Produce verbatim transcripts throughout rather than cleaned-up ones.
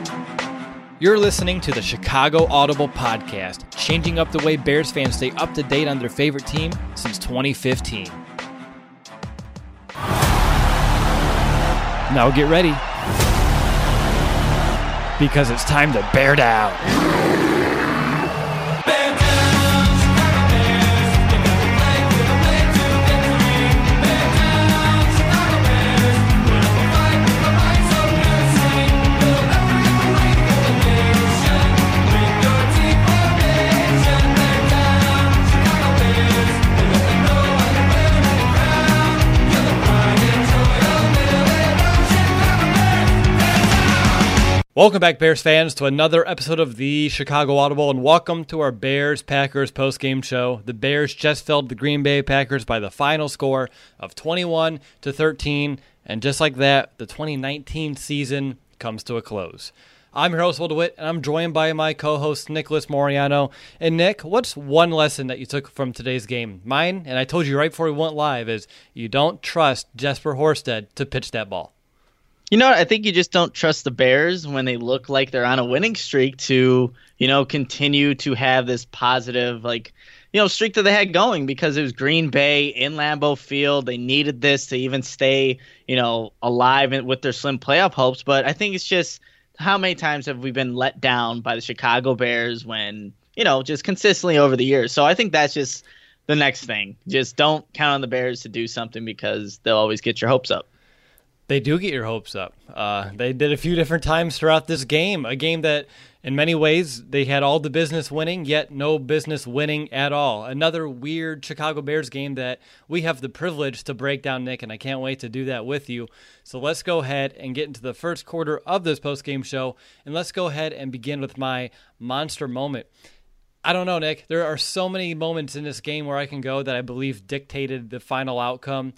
You're listening to the Chicago Audible Podcast, changing up the way Bears fans stay up to date on their favorite team since twenty fifteen. Now get ready, because it's time to bear down. Welcome back, Bears fans, to another episode of the Chicago Audible, and welcome to our Bears-Packers post-game show. The Bears just felled the Green Bay Packers by the final score of twenty-one to thirteen, and just like that, the twenty nineteen season comes to a close. I'm your host, Will DeWitt, and I'm joined by my co-host, Nicholas Moriano. And Nick, what's one lesson that you took from today's game? Mine, and I told you right before we went live, is you don't trust Jesper Horsted to pitch that ball. You know, I think you just don't trust the Bears when they look like they're on a winning streak to, you know, continue to have this positive, like, you know, streak that they had going, because it was Green Bay in Lambeau Field. They needed this to even stay, you know, alive with their slim playoff hopes. But I think it's just, how many times have we been let down by the Chicago Bears when, you know, just consistently over the years? So I think that's just the next thing. Just don't count on the Bears to do something, because they'll always get your hopes up. They do get your hopes up. Uh, they did a few different times throughout this game, a game that in many ways they had all the business winning, yet no business winning at all. Another weird Chicago Bears game that we have the privilege to break down, Nick, and I can't wait to do that with you. So let's go ahead and get into the first quarter of this postgame show, and let's go ahead and begin with my monster moment. I don't know, Nick. There are so many moments in this game where I can go that I believe dictated the final outcome.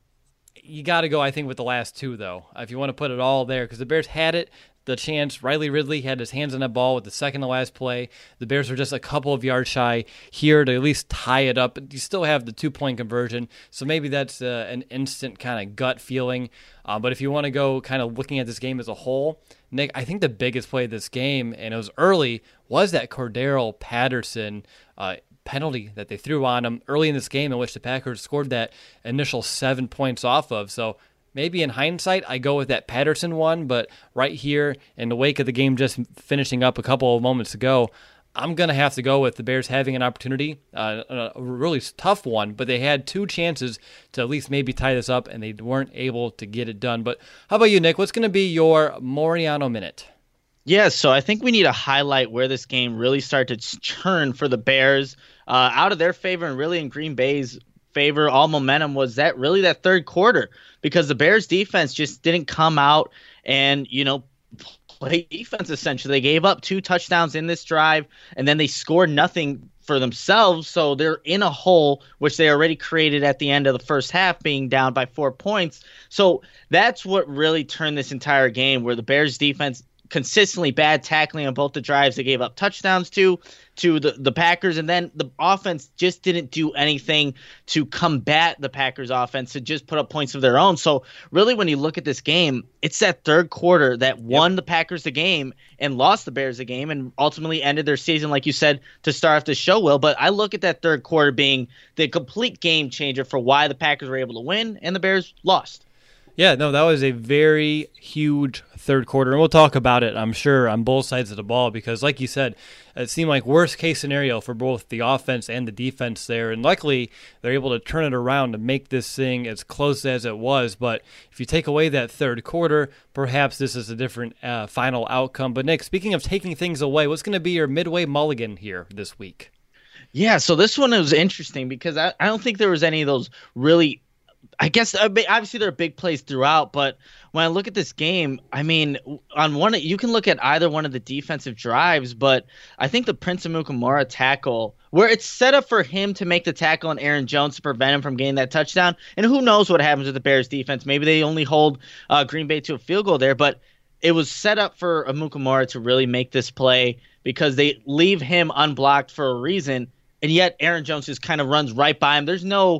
You got to go, I think, with the last two, though, if you want to put it all there, because the Bears had it, the chance. Riley Ridley had his hands on that ball with the second to last play. The Bears were just a couple of yards shy here to at least tie it up. But you still have the two-point conversion, so maybe that's uh, an instant kind of gut feeling. Uh, but if you want to go kind of looking at this game as a whole, Nick, I think the biggest play of this game, and it was early, was that Cordero Patterson uh penalty that they threw on him early in this game, in which the Packers scored that initial seven points off of. So maybe in hindsight, I go with that Patterson one, but right here in the wake of the game just finishing up a couple of moments ago, I'm going to have to go with the Bears having an opportunity, uh, a really tough one, but they had two chances to at least maybe tie this up, and they weren't able to get it done. But how about you, Nick? What's going to be your Moriano minute? Yeah, so I think we need to highlight where this game really started to turn for the Bears uh, out of their favor, and really in Green Bay's favor. All momentum was that really that third quarter, because the Bears defense just didn't come out and, you know, play defense essentially. They gave up two touchdowns in this drive, and then they scored nothing for themselves, so they're in a hole which they already created at the end of the first half, being down by four points. So that's what really turned this entire game, where the Bears defense consistently bad tackling on both the drives they gave up touchdowns to to the, the Packers, and then the offense just didn't do anything to combat the Packers offense, to just put up points of their own. So really, when you look at this game, it's that third quarter that won yep. the Packers the game and lost the Bears the game, and ultimately ended their season, like you said, to start off the show, Will. But I look at that third quarter being the complete game changer for why the Packers were able to win and the Bears lost. Yeah, no, that was a very huge third quarter, and we'll talk about it, I'm sure, on both sides of the ball, because like you said, it seemed like worst-case scenario for both the offense and the defense there, and luckily they're able to turn it around to make this thing as close as it was. But if you take away that third quarter, perhaps this is a different uh, final outcome. But Nick, speaking of taking things away, what's going to be your midway mulligan here this week? Yeah, so this one was interesting, because I, I don't think there was any of those really – I guess obviously there are big plays throughout, but when I look at this game, I mean, on one you can look at either one of the defensive drives, but I think the Prince Amukamara tackle, where it's set up for him to make the tackle on Aaron Jones to prevent him from getting that touchdown, and who knows what happens with the Bears defense. Maybe they only hold uh, Green Bay to a field goal there, but it was set up for Amukamara to really make this play, because they leave him unblocked for a reason, and yet Aaron Jones just kind of runs right by him. There's no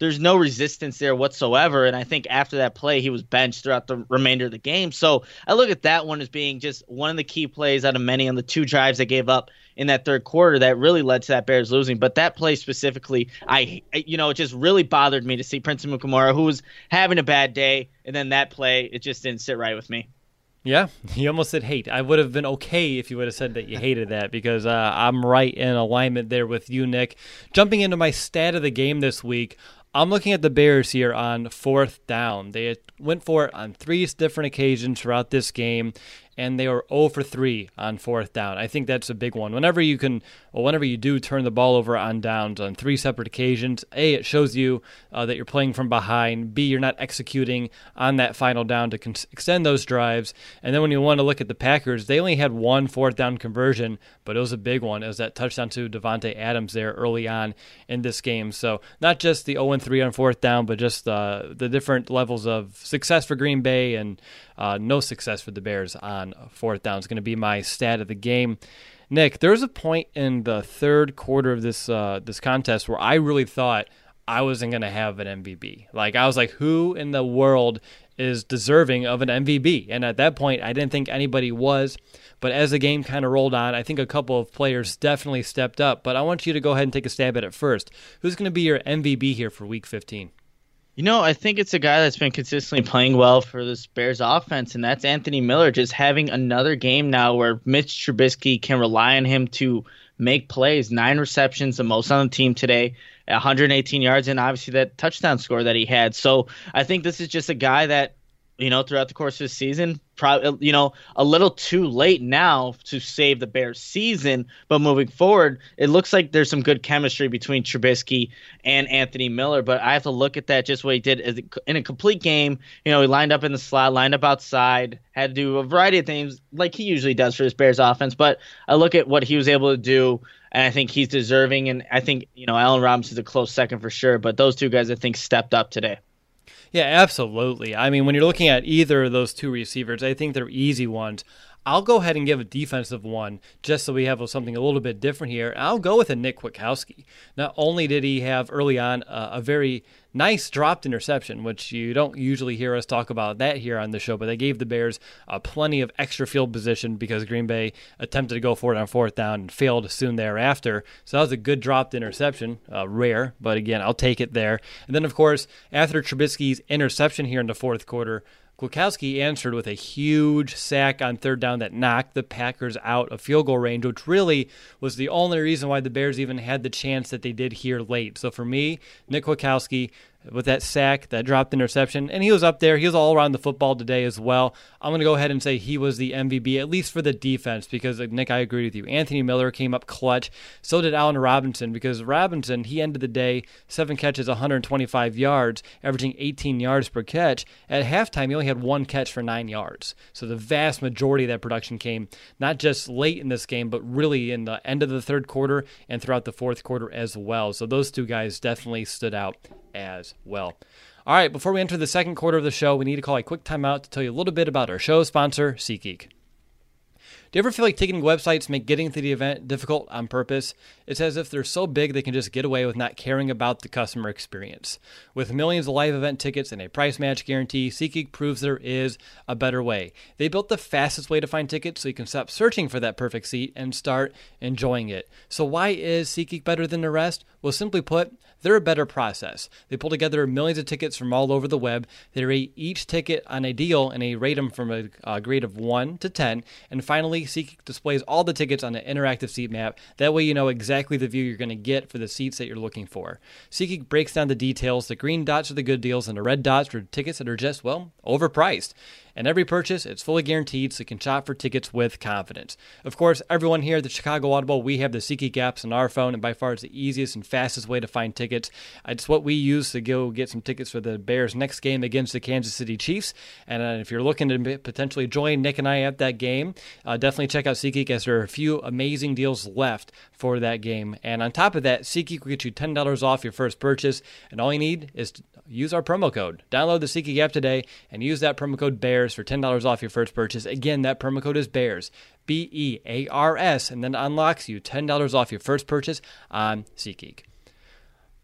there's no resistance there whatsoever. And I think after that play, he was benched throughout the remainder of the game. So I look at that one as being just one of the key plays out of many on the two drives they gave up in that third quarter that really led to that Bears losing. But that play specifically, I, you know, it just really bothered me to see Prince Amukamara, who was having a bad day, and then that play, it just didn't sit right with me. Yeah, you almost said hate. I would have been okay if you would have said that you hated that, because uh, I'm right in alignment there with you, Nick. Jumping into my stat of the game this week, I'm looking at the Bears here on fourth down. They went for it on three different occasions throughout this game, and they were zero for three on fourth down. I think that's a big one. Whenever you can, or whenever you do turn the ball over on downs on three separate occasions, A, it shows you uh, that you're playing from behind. B, you're not executing on that final down to con- extend those drives. And then when you want to look at the Packers, they only had one fourth down conversion, but it was a big one. It was that touchdown to Davante Adams there early on in this game. So not just the zero and three on fourth down, but just uh, the different levels of success for Green Bay and uh, no success for the Bears on fourth down is going to be my stat of the game. Nick, there was a point in the third quarter of this uh, this contest where I really thought I wasn't going to have an M V P. Like, I was like, who in the world is deserving of an M V P? And at that point, I didn't think anybody was. But as the game kind of rolled on, I think a couple of players definitely stepped up. But I want you to go ahead and take a stab at it first. Who's going to be your M V P here for Week fifteen? You know, I think it's a guy that's been consistently playing well for this Bears offense, and that's Anthony Miller, just having another game now where Mitch Trubisky can rely on him to make plays. Nine receptions, the most on the team today, one hundred eighteen yards, and obviously that touchdown score that he had. So I think this is just a guy that, you know, throughout the course of the season, probably, you know, a little too late now to save the Bears season, but moving forward, it looks like there's some good chemistry between Trubisky and Anthony Miller. But I have to look at that, just what he did in a complete game. You know, he lined up in the slot, lined up outside, had to do a variety of things like he usually does for his Bears offense. But I look at what he was able to do, and I think he's deserving. And I think, you know, Allen Robinson's a close second for sure. But those two guys, I think, stepped up today. Yeah, absolutely. I mean, when you're looking at either of those two receivers, I think they're easy ones. I'll go ahead and give a defensive one just so we have something a little bit different here. I'll go with a Nick Kwiatkowski. Not only did he have early on a, a very nice dropped interception, which you don't usually hear us talk about that here on the show, but they gave the Bears uh, plenty of extra field position because Green Bay attempted to go for it on fourth down and failed soon thereafter. So that was a good dropped interception, uh, rare, but again, I'll take it there. And then, of course, after Trubisky's interception here in the fourth quarter, Kwiatkowski answered with a huge sack on third down that knocked the Packers out of field goal range, which really was the only reason why the Bears even had the chance that they did here late. So for me, Nick Kwiatkowski, with that sack, that dropped interception, and he was up there. He was all around the football today as well. I'm going to go ahead and say he was the M V P, at least for the defense, because, Nick, I agree with you. Anthony Miller came up clutch. So did Allen Robinson, because Robinson, he ended the day, seven catches, one hundred twenty-five yards, averaging eighteen yards per catch. At halftime, he only had one catch for nine yards. So the vast majority of that production came not just late in this game, but really in the end of the third quarter and throughout the fourth quarter as well. So those two guys definitely stood out as well. All right, before we enter the second quarter of the show, we need to call a quick timeout to tell you a little bit about our show sponsor, SeatGeek. Do you ever feel like ticketing websites make getting to the event difficult on purpose? It's as if they're so big they can just get away with not caring about the customer experience. With millions of live event tickets and a price match guarantee, SeatGeek proves there is a better way. They built the fastest way to find tickets so you can stop searching for that perfect seat and start enjoying it. So why is SeatGeek better than the rest? Well, simply put, they're a better process. They pull together millions of tickets from all over the web. They rate each ticket on a deal, and they rate them from a, a grade of one to ten. And finally, SeatGeek displays all the tickets on an interactive seat map. That way you know exactly the view you're going to get for the seats that you're looking for. SeatGeek breaks down the details. The green dots are the good deals, and the red dots are tickets that are just, well, overpriced. And every purchase, it's fully guaranteed, so you can shop for tickets with confidence. Of course, everyone here at the Chicago Audible, we have the SeatGeek apps on our phone, and by far it's the easiest and fastest way to find tickets. It's what we use to go get some tickets for the Bears' next game against the Kansas City Chiefs. And uh, if you're looking to potentially join Nick and I at that game, uh, definitely check out SeatGeek, as there are a few amazing deals left for that game. And on top of that, SeatGeek will get you ten dollars off your first purchase, and all you need is to use our promo code. Download the SeatGeek app today and use that promo code BEARS for ten dollars off your first purchase. Again, that promo code is BEARS, B E A R S, and then unlocks you ten dollars off your first purchase on SeatGeek.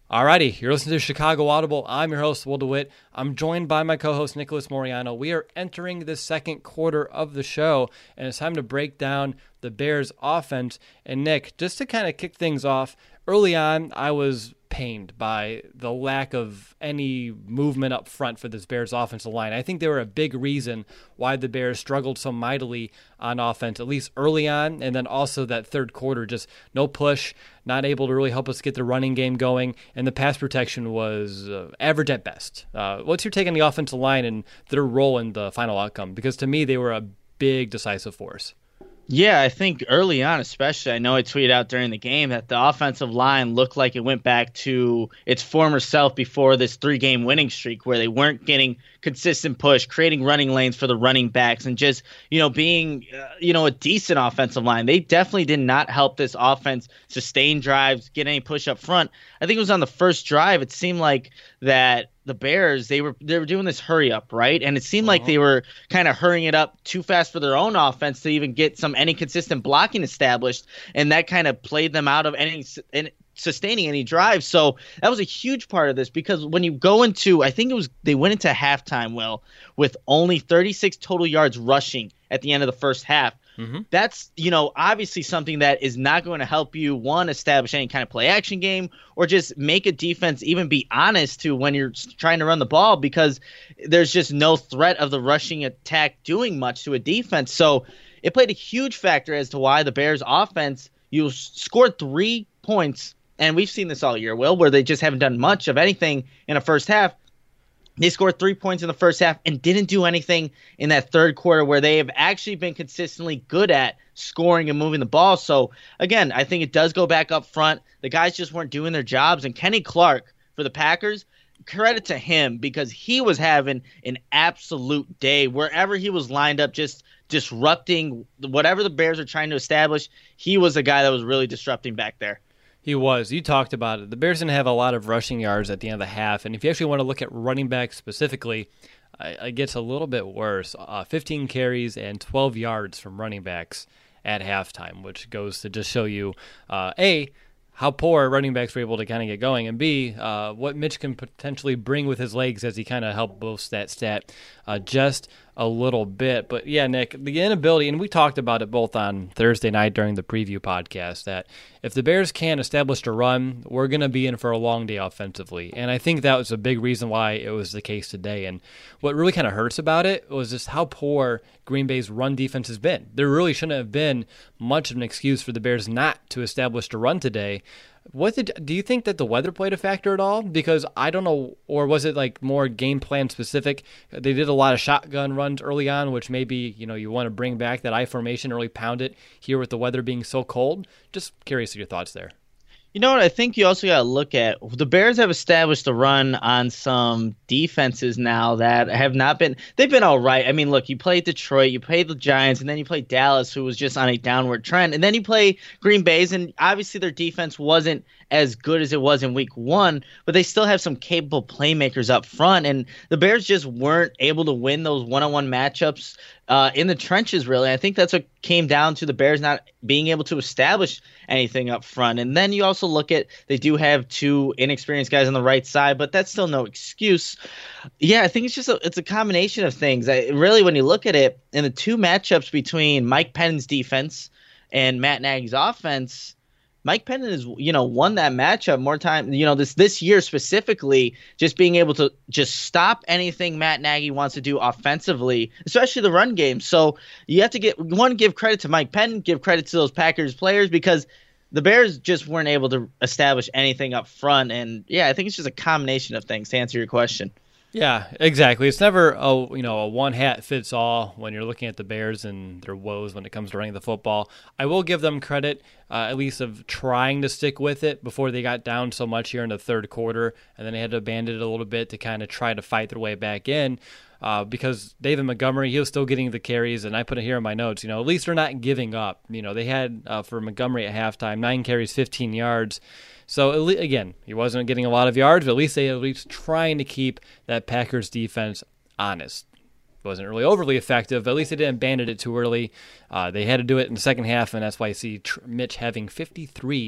Alrighty, you're listening to Chicago Audible. I'm your host, Will DeWitt. I'm joined by my co-host, Nicholas Moriano. We are entering the second quarter of the show, and it's time to break down the Bears' offense. And Nick, just to kind of kick things off, early on, I was pained by the lack of any movement up front for this Bears offensive line. I think they were a big reason why the Bears struggled so mightily on offense, at least early on, and then also that third quarter, just no push, not able to really help us get the running game going, and the pass protection was uh, average at best. Uh, what's your take on the offensive line and their role in the final outcome? Because to me, they were a big decisive force. Yeah, I think early on, especially, I know I tweeted out during the game that the offensive line looked like it went back to its former self before this three-game winning streak where they weren't getting consistent push, creating running lanes for the running backs, and just, you know, being, uh, you know, a decent offensive line. They definitely did not help this offense sustain drives, get any push up front. I think it was on the first drive, it seemed like that the Bears, they were they were doing this hurry up, right? And it seemed uh-huh. like they were kind of hurrying it up too fast for their own offense to even get some any consistent blocking established, and that kind of played them out of any, any sustaining any drive. So that was a huge part of this, because when you go into, I think it was they went into halftime, Will, with only thirty-six total yards rushing at the end of the first half. Mm-hmm. That's, you know, obviously something that is not going to help you, one, establish any kind of play action game, or just make a defense even be honest to when you're trying to run the ball, because there's just no threat of the rushing attack doing much to a defense. So it played a huge factor as to why the Bears offense, you scored three points, and we've seen this all year, Will, where they just haven't done much of anything in a first half. They scored three points in the first half and didn't do anything in that third quarter, where they have actually been consistently good at scoring and moving the ball. So, again, I think it does go back up front. The guys just weren't doing their jobs. And Kenny Clark for the Packers, credit to him, because he was having an absolute day wherever he was lined up, just disrupting whatever the Bears are trying to establish. He was the guy that was really disrupting back there. He was. You talked about it. The Bears didn't have a lot of rushing yards at the end of the half, and if you actually want to look at running backs specifically, it gets a little bit worse. Uh, fifteen carries and twelve yards from running backs at halftime, which goes to just show you, uh, A, how poor running backs were able to kind of get going, and B, uh, what Mitch can potentially bring with his legs as he kind of helped boost that stat uh, just a little bit. But yeah, Nick, the inability, and we talked about it both on Thursday night during the preview podcast, that if the Bears can't establish a run, we're going to be in for a long day offensively. And I think that was a big reason why it was the case today. And what really kind of hurts about it was just how poor Green Bay's run defense has been. There really shouldn't have been much of an excuse for the Bears not to establish a run today. What did, do you think that the weather played a factor at all? Because I don't know, or was it like more game plan specific? They did a lot of shotgun runs early on, which maybe, you know, you want to bring back that I formation, early pound it here with the weather being so cold. Just curious of your thoughts there. You know what? I think you also got to look at the Bears have established a run on some defenses now that have not been – they've been all right. I mean, look, you played Detroit, you played the Giants, and then you played Dallas, who was just on a downward trend. And then you play Green Bay's, and obviously their defense wasn't as good as it was in week one, but they still have some capable playmakers up front. And the Bears just weren't able to win those one-on-one matchups uh, in the trenches, really. I think that's what came down to the Bears not being able to establish anything up front. And then you also look at, they do have two inexperienced guys on the right side, but that's still no excuse. Yeah, I think it's just a, it's a combination of things. I, really, when you look at it, in the two matchups between Mike Penn's defense and Matt Nagy's offense, Mike Pennon has, you know, won that matchup more time, you know, this this year specifically, just being able to just stop anything Matt Nagy wants to do offensively, especially the run game. So you have to get one, give credit to Mike Pennon, give credit to those Packers players, because the Bears just weren't able to establish anything up front. And yeah, I think it's just a combination of things to answer your question. Yeah, exactly. It's never a you know a one hat fits all when you're looking at the Bears and their woes when it comes to running the football. I will give them credit, uh, at least of trying to stick with it before they got down so much here in the third quarter, and then they had to abandon it a little bit to kind of try to fight their way back in. Uh, because David Montgomery, he was still getting the carries, and I put it here in my notes. You know, at least they're not giving up. You know, they had uh, for Montgomery at halftime nine carries, fifteen yards. So, again, he wasn't getting a lot of yards, but at least they at least trying to keep that Packers defense honest. It wasn't really overly effective, but at least they didn't abandon it too early. Uh, they had to do it in the second half, and that's why you see Mitch having fifty-three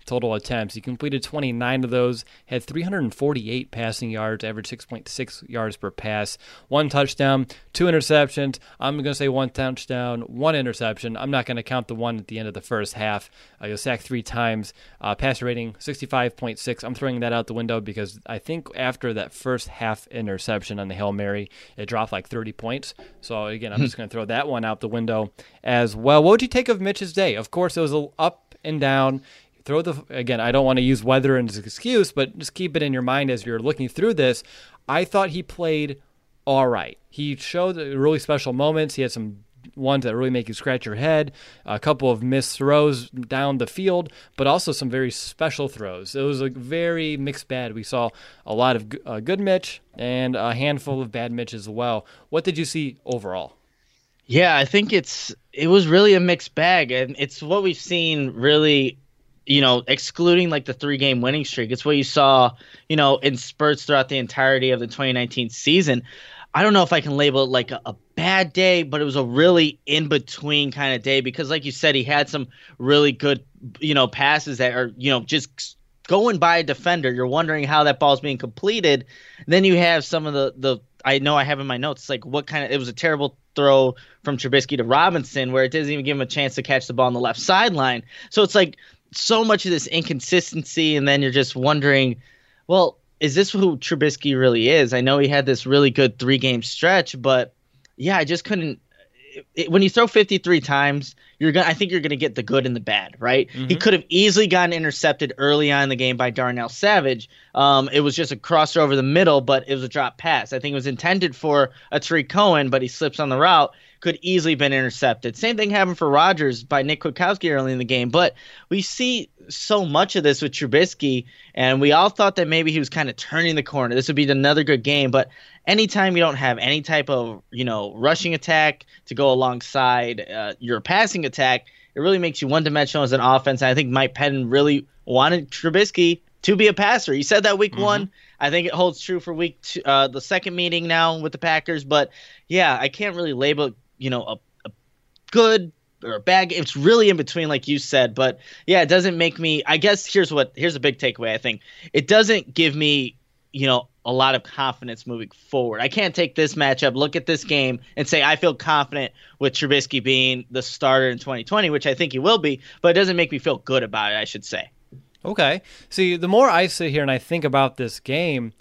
total attempts. He completed twenty-nine of those, had three hundred forty-eight passing yards, averaged six point six yards per pass, one touchdown, two interceptions. I'm going to say one touchdown, one interception. I'm not going to count the one at the end of the first half. Uh, he was sacked three times. Uh, passer rating, sixty-five point six. I'm throwing that out the window because I think after that first half interception on the Hail Mary, it dropped like thirty points. So, again, I'm just going to throw that one out the window as well. What would you take of Mitch's day? Of course, it was a up and down. Throw the again, I don't want to use weather as an excuse, but just keep it in your mind as you're looking through this. I thought he played all right. He showed really special moments. He had some ones that really make you scratch your head, a couple of missed throws down the field, but also some very special throws. It was a very mixed bag. We saw a lot of uh, good Mitch and a handful of bad Mitch as well. What did you see overall? Yeah, I think it's it was really a mixed bag, and it's what we've seen really, you know, excluding like the three-game winning streak. It's what you saw, you know, in spurts throughout the entirety of the twenty nineteen season. I don't know if I can label it like a, a bad day, but it was a really in-between kind of day because, like you said, he had some really good, you know, passes that are, you know, just going by a defender. You're wondering how that ball's being completed. Then you have some of the, the I know I have in my notes, like what kind of – it was a terrible throw from Trubisky to Robinson where it doesn't even give him a chance to catch the ball on the left sideline. So it's like so much of this inconsistency, and then you're just wondering, well, is this who Trubisky really is? I know he had this really good three-game stretch, but, yeah, I just couldn't it, – it, when you throw fifty-three times, you're gonna, I think you're going to get the good and the bad, right? Mm-hmm. He could have easily gotten intercepted early on in the game by Darnell Savage. Um, it was just a crosser over the middle, but it was a drop pass. I think it was intended for a Tariq Cohen, but he slips on the route. Could easily been intercepted. Same thing happened for Rodgers by Nick Kwiatkowski early in the game. But we see so much of this with Trubisky, and we all thought that maybe he was kind of turning the corner. This would be another good game. But anytime you don't have any type of, you know, rushing attack to go alongside uh, your passing attack, it really makes you one-dimensional as an offense. And I think Mike Pettin really wanted Trubisky to be a passer. He said that week mm-hmm. one. I think it holds true for week two, uh, the second meeting now with the Packers. But, yeah, I can't really label – you know, a, a good or a bad. It's really in between, like you said. But yeah, it doesn't make me. I guess here's what here's a big takeaway. I think it doesn't give me, you know, a lot of confidence moving forward. I can't take this matchup, look at this game, and say I feel confident with Trubisky being the starter in twenty twenty, which I think he will be. But it doesn't make me feel good about it, I should say. Okay. See, the more I sit here and I think about this game,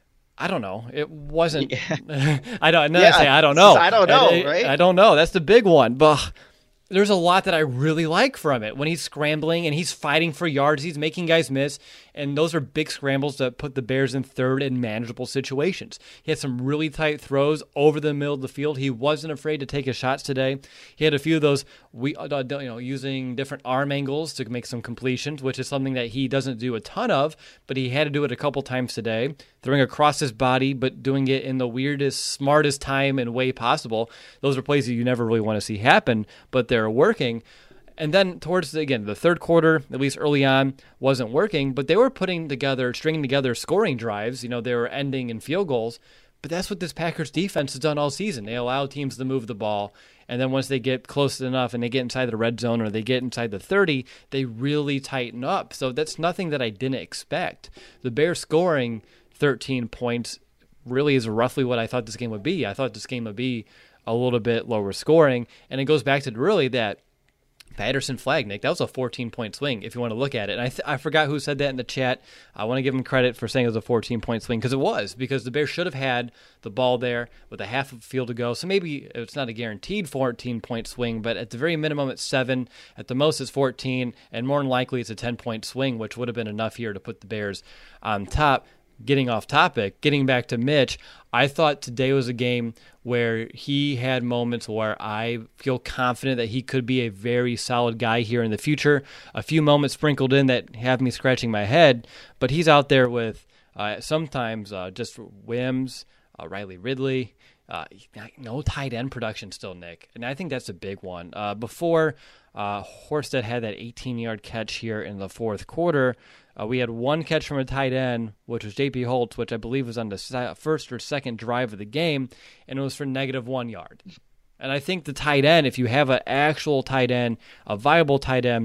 I don't know. It wasn't. Yeah. I don't. No, yeah. I say I don't know. I don't know. I, right? I don't know. That's the big one. But there's a lot that I really like from it. When he's scrambling and he's fighting for yards, he's making guys miss, and those are big scrambles that put the Bears in third in manageable situations. He had some really tight throws over the middle of the field. He wasn't afraid to take his shots today. He had a few of those, we, uh, you know, using different arm angles to make some completions, which is something that he doesn't do a ton of, but he had to do it a couple times today, throwing across his body, but doing it in the weirdest, smartest time and way possible. Those are plays that you never really want to see happen, but they're working. And then towards, the, again, the third quarter, at least early on, wasn't working, but they were putting together, stringing together scoring drives. You know, they were ending in field goals. But that's what this Packers defense has done all season. They allow teams to move the ball, and then once they get close enough and they get inside the red zone or they get inside the thirty, they really tighten up. So that's nothing that I didn't expect. The Bears scoring thirteen points really is roughly what I thought this game would be. I thought this game would be a little bit lower scoring, and it goes back to really that Patterson flag, Nick. That was a fourteen-point swing, if you want to look at it. And I th- I forgot who said that in the chat. I want to give him credit for saying it was a fourteen-point swing, because it was, because the Bears should have had the ball there with a half of the field to go. So maybe it's not a guaranteed fourteen-point swing, but at the very minimum it's seven. At the most it's fourteen, and more than likely it's a ten-point swing, which would have been enough here to put the Bears on top. Getting off topic, getting back to Mitch, I thought today was a game where he had moments where I feel confident that he could be a very solid guy here in the future. A few moments sprinkled in that have me scratching my head, but he's out there with uh, sometimes uh, just whims, uh, Riley Ridley, uh, no tight end production still, Nick. And I think that's a big one. Uh, before uh, Horsted had that eighteen-yard catch here in the fourth quarter, Uh, we had one catch from a tight end, which was J P Holtz, which I believe was on the first or second drive of the game, and it was for negative one yard. And I think the tight end, if you have an actual tight end, a viable tight end,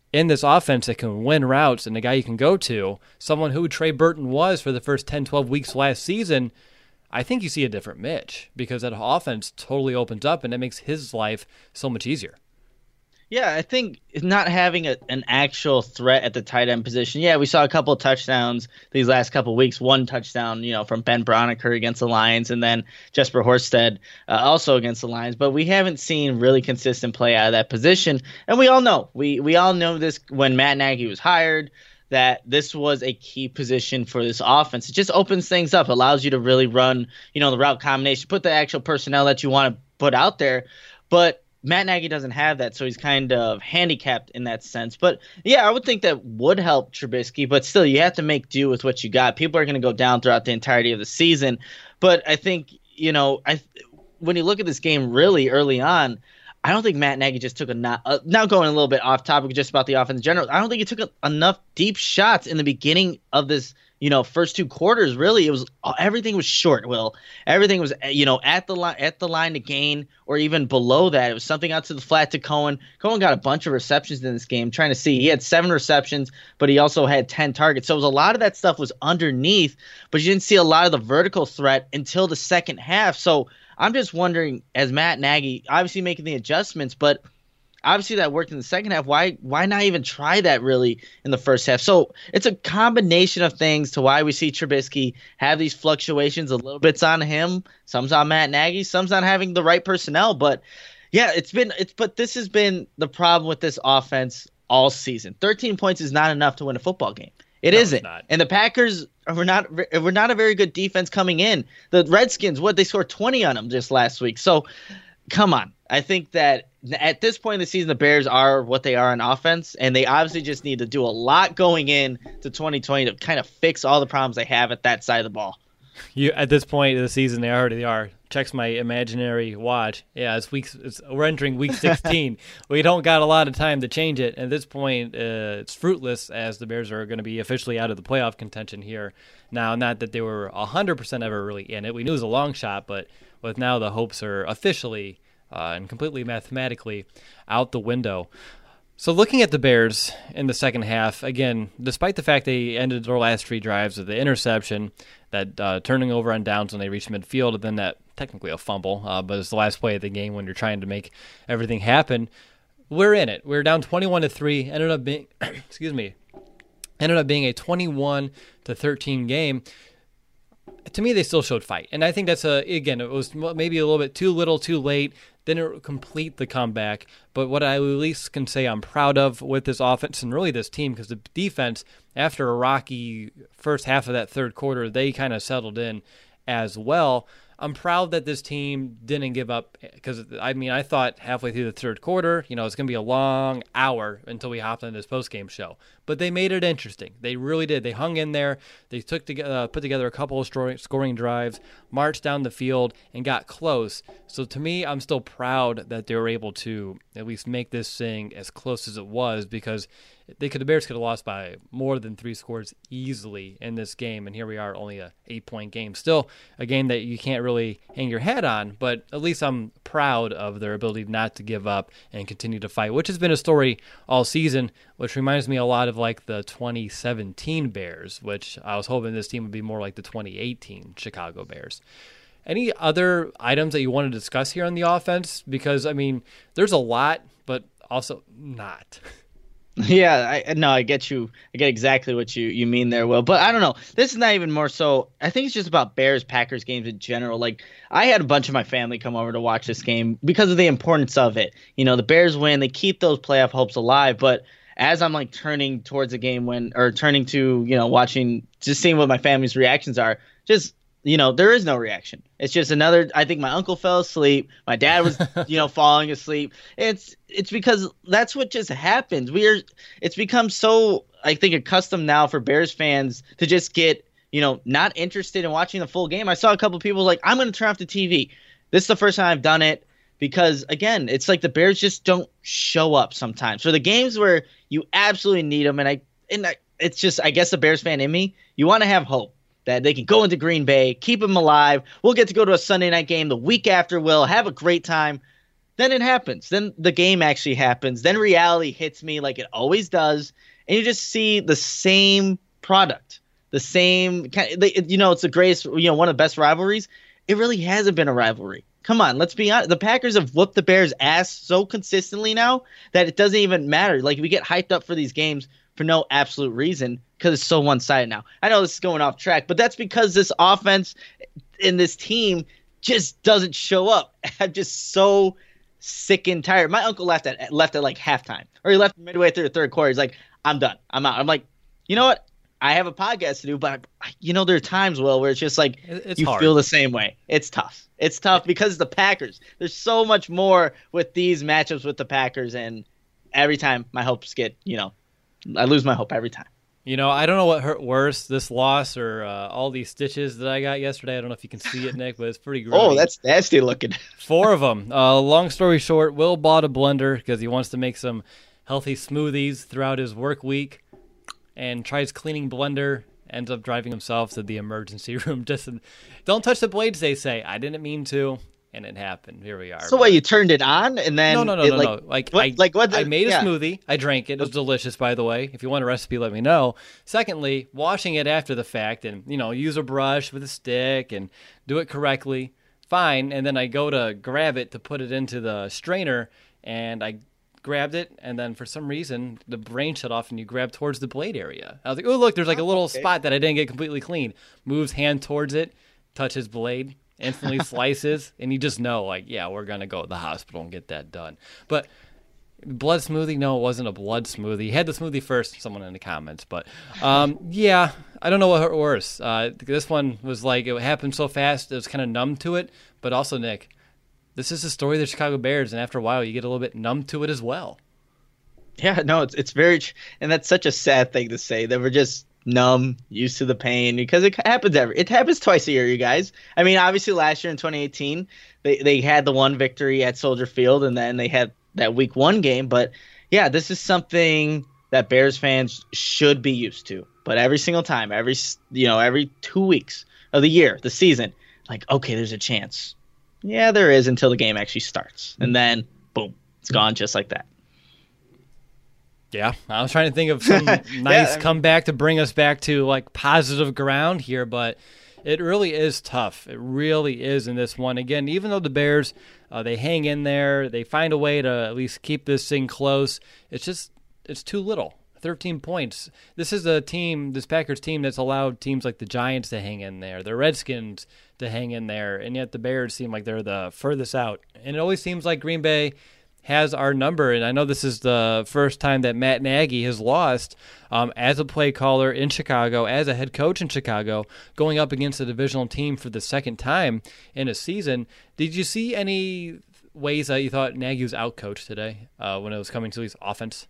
in this offense that can win routes and a guy you can go to, someone who Trey Burton was for the first ten, twelve weeks last season, I think you see a different Mitch because that offense totally opens up and it makes his life so much easier. Yeah, I think not having a, an actual threat at the tight end position. Yeah, we saw a couple of touchdowns these last couple of weeks. One touchdown, you know, from Ben Broniker against the Lions, and then Jesper Horsted uh, also against the Lions. But we haven't seen really consistent play out of that position. And we all know, we we all know this when Matt Nagy was hired, that this was a key position for this offense. It just opens things up, allows you to really run, you know, the route combination, put the actual personnel that you want to put out there. But Matt Nagy doesn't have that, so he's kind of handicapped in that sense. But, yeah, I would think that would help Trubisky, but still, you have to make do with what you got. People are going to go down throughout the entirety of the season. But I think, you know, I when you look at this game really early on, I don't think Matt Nagy just took a not, uh, now going a little bit off topic just about the offense in general, I don't think he took a, enough deep shots in the beginning of this, you know, first two quarters. Really, it was everything was short. Will everything was, you know, at the line at the line to gain, or even below that. It was something out to the flat to Cohen. Cohen got a bunch of receptions in this game. Trying to see, he had seven receptions, but he also had ten targets. So it was a lot of that stuff was underneath, but you didn't see a lot of the vertical threat until the second half. So I'm just wondering, as Matt Nagy obviously making the adjustments, but obviously that worked in the second half. Why why not even try that really in the first half? So it's a combination of things to why we see Trubisky have these fluctuations. A little bit's on him, some's on Matt Nagy, some's on having the right personnel. But yeah, it's been it's but this has been the problem with this offense all season. thirteen points is not enough to win a football game. It no, isn't. And the Packers were not were not a very good defense coming in. The Redskins, what, they scored twenty on them just last week. So come on. I think that at this point in the season, the Bears are what they are on offense, and they obviously just need to do a lot going in to twenty twenty to kind of fix all the problems they have at that side of the ball. You at this point of the season, they already are. Checks my imaginary watch. Yeah, it's week. It's, we're entering week sixteen. We don't got a lot of time to change it. At this point, uh, it's fruitless, as the Bears are going to be officially out of the playoff contention here now. Not that they were one hundred percent ever really in it. We knew it was a long shot, but with now the hopes are officially uh, and completely mathematically out the window. So looking at the Bears in the second half, again, despite the fact they ended their last three drives with the interception, that uh, turning over on downs when they reached midfield, and then that technically a fumble, uh, but it's the last play of the game when you're trying to make everything happen. We're in it. We're down twenty-one to three. Ended up being, excuse me, ended up being a twenty-one to thirteen game. To me, they still showed fight, and I think that's a again, it was maybe a little bit too little, too late. Didn't complete the comeback, but what I at least can say I'm proud of with this offense and really this team, because the defense, after a rocky first half of that third quarter, they kind of settled in as well. I'm proud that this team didn't give up, because, I mean, I thought halfway through the third quarter, you know, it's going to be a long hour until we hopped on this postgame show. But they made it interesting. They really did. They hung in there. They took to, uh, put together a couple of scoring drives, marched down the field, and got close. So to me, I'm still proud that they were able to at least make this thing as close as it was, because they could the Bears could have lost by more than three scores easily in this game, and here we are, only a eight-point game. Still a game that you can't really hang your head on, but at least I'm proud of their ability not to give up and continue to fight, which has been a story all season, which reminds me a lot of like the twenty seventeen Bears, which I was hoping this team would be more like the twenty eighteen Chicago Bears. Any other items that you want to discuss here on the offense? Because, I mean, there's a lot, but also not. Yeah, I no, I get you. I get exactly what you, you mean there, Will. But I don't know. This is not even more so. I think it's just about Bears Packers games in general. Like, I had a bunch of my family come over to watch this game because of the importance of it. You know, the Bears win, they keep those playoff hopes alive. But as I'm like turning towards a game when, or turning to, you know, watching, just seeing what my family's reactions are, just, you know, there is no reaction. It's just another, I think my uncle fell asleep. My dad was, you know, falling asleep. It's, it's because that's what just happens. We are, it's become so, I think, accustomed now for Bears fans to just get, you know, not interested in watching the full game. I saw a couple of people like, I'm going to turn off the T V. This is the first time I've done it because, again, it's like the Bears just don't show up sometimes. For the games where you absolutely need them, and I, and I, it's just, I guess the Bears fan in me, you want to have hope that they can go into Green Bay, keep them alive. We'll get to go to a Sunday night game the week after. We'll have a great time. then it happens. Then the game actually happens. Then reality hits me like it always does. And you just see the same product, the same kind of, you know, it's the greatest, you know, one of the best rivalries. It really hasn't been a rivalry. Come on, let's be honest. The Packers have whooped the Bears' ass so consistently now that it doesn't even matter. Like, we get hyped up for these games for no absolute reason because it's so one-sided now. I know this is going off track, but that's because this offense and this team just doesn't show up. I'm just so sick and tired. My uncle left at left at like halftime, or he left midway through the third quarter. He's like, I'm done. I'm out. I'm like, you know what? I have a podcast to do, but you know, there are times, Will, where it's just like it's you hard. feel the same way. It's tough. It's tough because the Packers. There's so much more with these matchups with the Packers, and every time my hopes get, you know, I lose my hope every time. You know, I don't know what hurt worse, this loss or uh, all these stitches that I got yesterday. I don't know if you can see it, Nick, but it's pretty gross. Oh, that's nasty looking. Four of them. Uh, long story short, Will bought a blender because he wants to make some healthy smoothies throughout his work week, and tries cleaning blender, ends up driving himself to the emergency room. Just don't touch the blades, they say. I didn't mean to, and it happened. Here we are. So what, you turned it on and then no, no, no, it, no, like, no. Like what, I, like what? The, I made a yeah. smoothie. I drank it. It was delicious, by the way. If you want a recipe, let me know. Secondly, washing it after the fact, and you know, use a brush with a stick and do it correctly. Fine. And then I go to grab it to put it into the strainer, and I grabbed it, and then for some reason the brain shut off and you grab towards the blade area. I was like, oh, look, there's like a little okay. spot that I didn't get completely clean. Moves hand towards it, touches blade, instantly slices, and you just know, like, yeah, we're going to go to the hospital and get that done. But blood smoothie? No, it wasn't a blood smoothie. You had the smoothie first, someone in the comments. But, um, yeah, I don't know what hurt worse. Uh, this one was like, it happened so fast, it was kind of numb to it. But also, Nick, this is the story of the Chicago Bears, and after a while, you get a little bit numb to it as well. Yeah, no, it's it's very, and that's such a sad thing to say that we're just numb, used to the pain, because it happens every, it happens twice a year, you guys. I mean, obviously last year in twenty eighteen, they they had the one victory at Soldier Field, and then they had that Week One game. But yeah, this is something that Bears fans should be used to. But every single time, every you know, every two weeks of the year, the season, like, okay, there's a chance. Yeah, there is until the game actually starts. And then, boom, it's gone just like that. Yeah, I was trying to think of some nice yeah, I mean, comeback to bring us back to, like, positive ground here, but it really is tough. It really is in this one. Again, even though the Bears, uh, they hang in there, they find a way to at least keep this thing close, it's just, it's too little. thirteen points. This is a team, this Packers team, that's allowed teams like the Giants to hang in there, the Redskins to hang in there, and yet the Bears seem like they're the furthest out. And it always seems like Green Bay has our number, and I know this is the first time that Matt Nagy has lost um, as a play caller in Chicago, as a head coach in Chicago, going up against a divisional team for the second time in a season. Did you see any ways that you thought Nagy was outcoached today uh, when it was coming to his offense?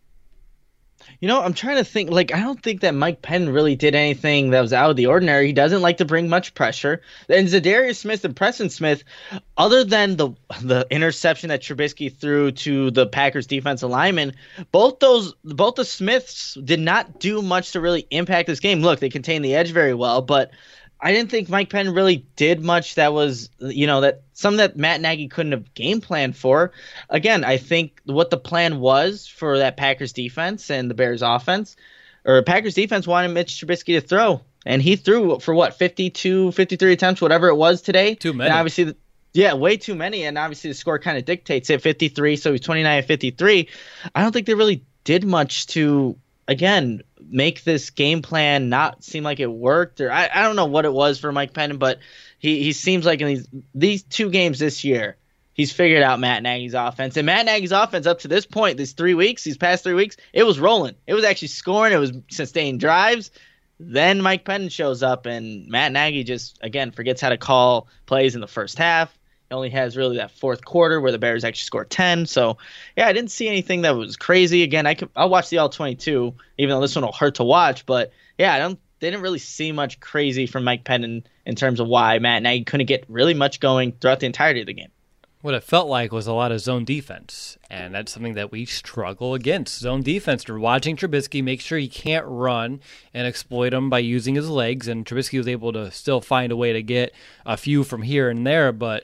You know, I'm trying to think, like, I don't think that Mike Penn really did anything that was out of the ordinary. He doesn't like to bring much pressure. And Zadarius Smith and Preston Smith, other than the the interception that Trubisky threw to the Packers defensive lineman, both those both the Smiths did not do much to really impact this game. Look, they contained the edge very well, but I didn't think Mike Penn really did much that was, you know, that some that Matt Nagy couldn't have game planned for. Again, I think what the plan was for that Packers defense and the Bears offense, or Packers defense wanted Mitch Trubisky to throw, and he threw for what, fifty-two, fifty-three attempts, whatever it was today. Too many. And obviously, the, yeah, way too many, and obviously the score kind of dictates it, fifty-three, so he's twenty-nine and fifty-three. I don't think they really did much to, again, make this game plan not seem like it worked, or I, I don't know what it was for Mike Penn, but he, he seems like in these these two games this year, he's figured out Matt Nagy's offense. And Matt Nagy's offense up to this point, these three weeks, these past three weeks, it was rolling. It was actually scoring. It was sustaining drives. Then Mike Penn shows up, and Matt Nagy just, again, forgets how to call plays in the first half. He only has really that fourth quarter where the Bears actually scored ten. So, yeah, I didn't see anything that was crazy. Again, I could, I'll watch the all twenty-two, even though this one will hurt to watch. But, yeah, I don't. They didn't really see much crazy from Mike Penn in, in terms of why Matt Nagy couldn't get really much going throughout the entirety of the game. What it felt like was a lot of zone defense, and that's something that we struggle against. Zone defense, you're watching Trubisky, make sure he can't run and exploit him by using his legs, and Trubisky was able to still find a way to get a few from here and there, but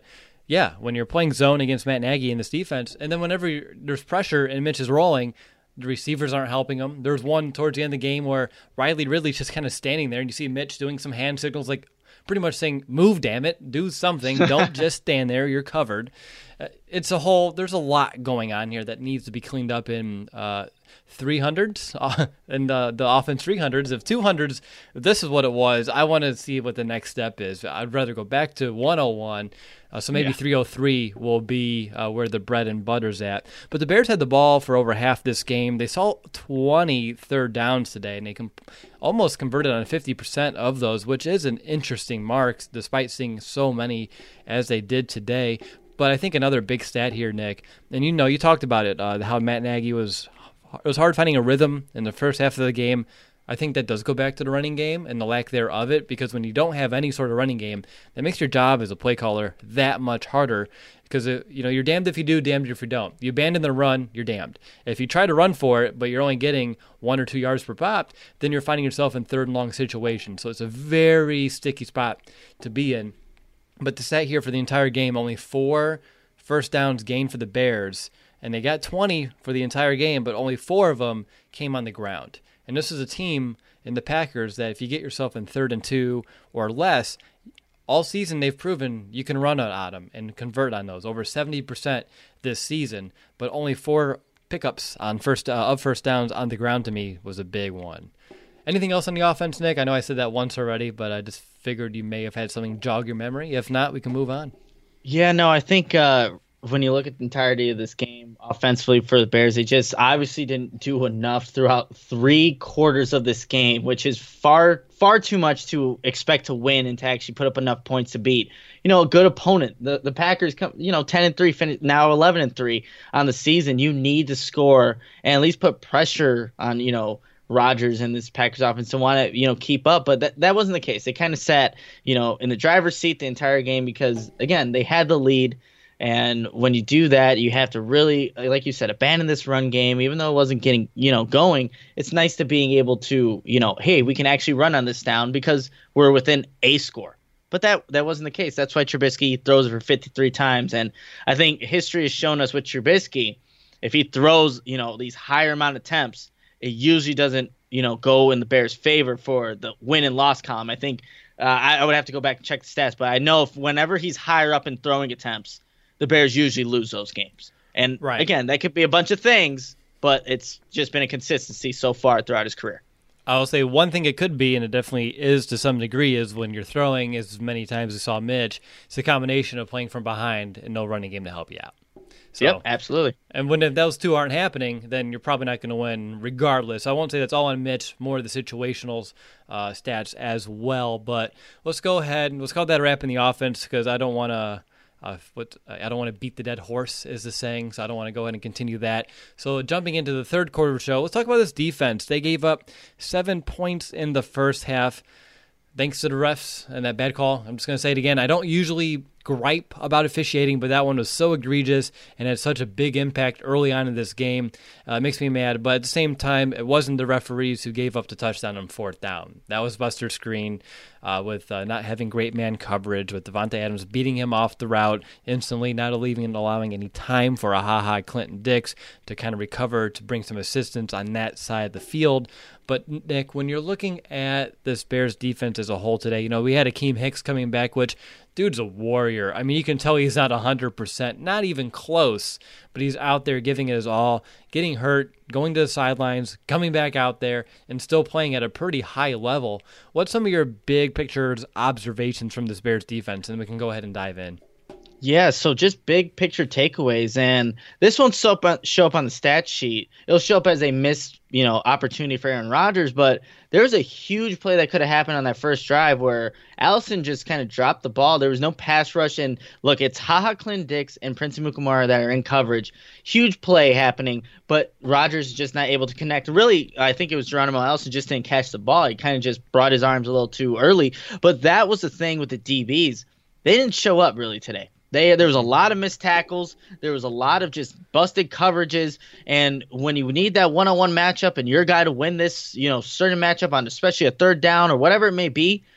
Yeah, when you're playing zone against Matt Nagy in this defense, and then whenever you're, there's pressure and Mitch is rolling, the receivers aren't helping him. There's one towards the end of the game where Riley Ridley's just kind of standing there, and you see Mitch doing some hand signals, like pretty much saying, move, damn it, do something. Don't just stand there, you're covered. Uh, it's a whole, there's a lot going on here that needs to be cleaned up in uh, three hundreds, uh, and uh, the offense three hundreds. If two hundreds, if this is what it was, I want to see what the next step is. I'd rather go back to one oh one. Uh, so maybe yeah. three oh three will be uh, where the bread and butter's at. But the Bears had the ball for over half this game. They saw twenty third downs today, and they com- almost converted on fifty percent of those, which is an interesting mark, despite seeing so many as they did today. But I think another big stat here, Nick, and you know, you talked about it, uh, how Matt Nagy was, it was hard finding a rhythm in the first half of the game. I think that does go back to the running game and the lack thereof it, because when you don't have any sort of running game, that makes your job as a play caller that much harder, because it, you know, you're damned if you do, damned if you don't. You abandon the run, you're damned. If you try to run for it, but you're only getting one or two yards per pop, then you're finding yourself in third and long situations. So it's a very sticky spot to be in. But the stat here for the entire game, only four first downs gained for the Bears, and they got twenty for the entire game, but only four of them came on the ground. And this is a team in the Packers that if you get yourself in third and two or less, all season they've proven you can run on them and convert on those. Over seventy percent this season, but only four pickups on first uh, of first downs on the ground to me was a big one. Anything else on the offense, Nick? I know I said that once already, but I just figured you may have had something jog your memory. If not, we can move on. Yeah, no, I think uh, when you look at the entirety of this game offensively for the Bears, they just obviously didn't do enough throughout three quarters of this game, which is far, far too much to expect to win and to actually put up enough points to beat, you know, a good opponent. The the Packers come, you know, ten and three, finish, now eleven and three on the season. You need to score and at least put pressure on, you know, Rodgers and this Packers offense to want to, you know, keep up. But that, that wasn't the case. They kind of sat, you know, in the driver's seat the entire game because, again, they had the lead. And when you do that, you have to really, like you said, abandon this run game. Even though it wasn't getting, you know, going, it's nice to being able to, you know, hey, we can actually run on this down because we're within a score. But that that wasn't the case. That's why Trubisky throws it for fifty-three times. And I think history has shown us with Trubisky, if he throws, you know, these higher amount of attempts, it usually doesn't, you know, go in the Bears' favor for the win and loss column. I think uh, I, I would have to go back and check the stats, but I know if whenever he's higher up in throwing attempts, the Bears usually lose those games. And right. Again, that could be a bunch of things, but it's just been a consistency so far throughout his career. I'll say one thing it could be, and it definitely is to some degree, is when you're throwing as many times as we saw Mitch, it's a combination of playing from behind and no running game to help you out. So, yep, absolutely. And when those two aren't happening, then you're probably not going to win regardless. I won't say that's all on Mitch, more of the situational uh, stats as well. But let's go ahead and let's call that a wrap in the offense, because I don't want to uh, what I don't want to beat the dead horse, is the saying, so I don't want to go ahead and continue that. So jumping into the third quarter show, let's talk about this defense. They gave up seven points in the first half. Thanks to the refs and that bad call. I'm just going to say it again. I don't usually gripe about officiating, but that one was so egregious and had such a big impact early on in this game. Uh, it makes me mad, but at the same time, it wasn't the referees who gave up the touchdown on fourth down. That was Buster Screen uh, with uh, not having great man coverage, with Devontae Adams beating him off the route instantly, not leaving and allowing any time for a ha-ha Clinton Dix to kind of recover, to bring some assistance on that side of the field. But, Nick, when you're looking at this Bears defense as a whole today, you know, we had Akeem Hicks coming back, which, dude's a warrior. I mean, you can tell he's not one hundred percent, not even close, but he's out there giving it his all, getting hurt, going to the sidelines, coming back out there, and still playing at a pretty high level. What's some of your big picture observations from this Bears defense? And we can go ahead and dive in. Yeah, so just big picture takeaways, and this won't show up, show up on the stat sheet. It'll show up as a missed, you know, opportunity for Aaron Rodgers, but there was a huge play that could have happened on that first drive where Allison just kind of dropped the ball. There was no pass rush, and look, it's HaHa Clinton Dix and Prince Amukamara that are in coverage. Huge play happening, but Rodgers is just not able to connect. Really, I think it was Geronimo Allison just didn't catch the ball. He kind of just brought his arms a little too early, but that was the thing with the D Bs. They didn't show up really today. They, there was a lot of missed tackles. There was a lot of just busted coverages. And when you need that one-on-one matchup and your guy to win this, you know, certain matchup on especially a third down or whatever it may be,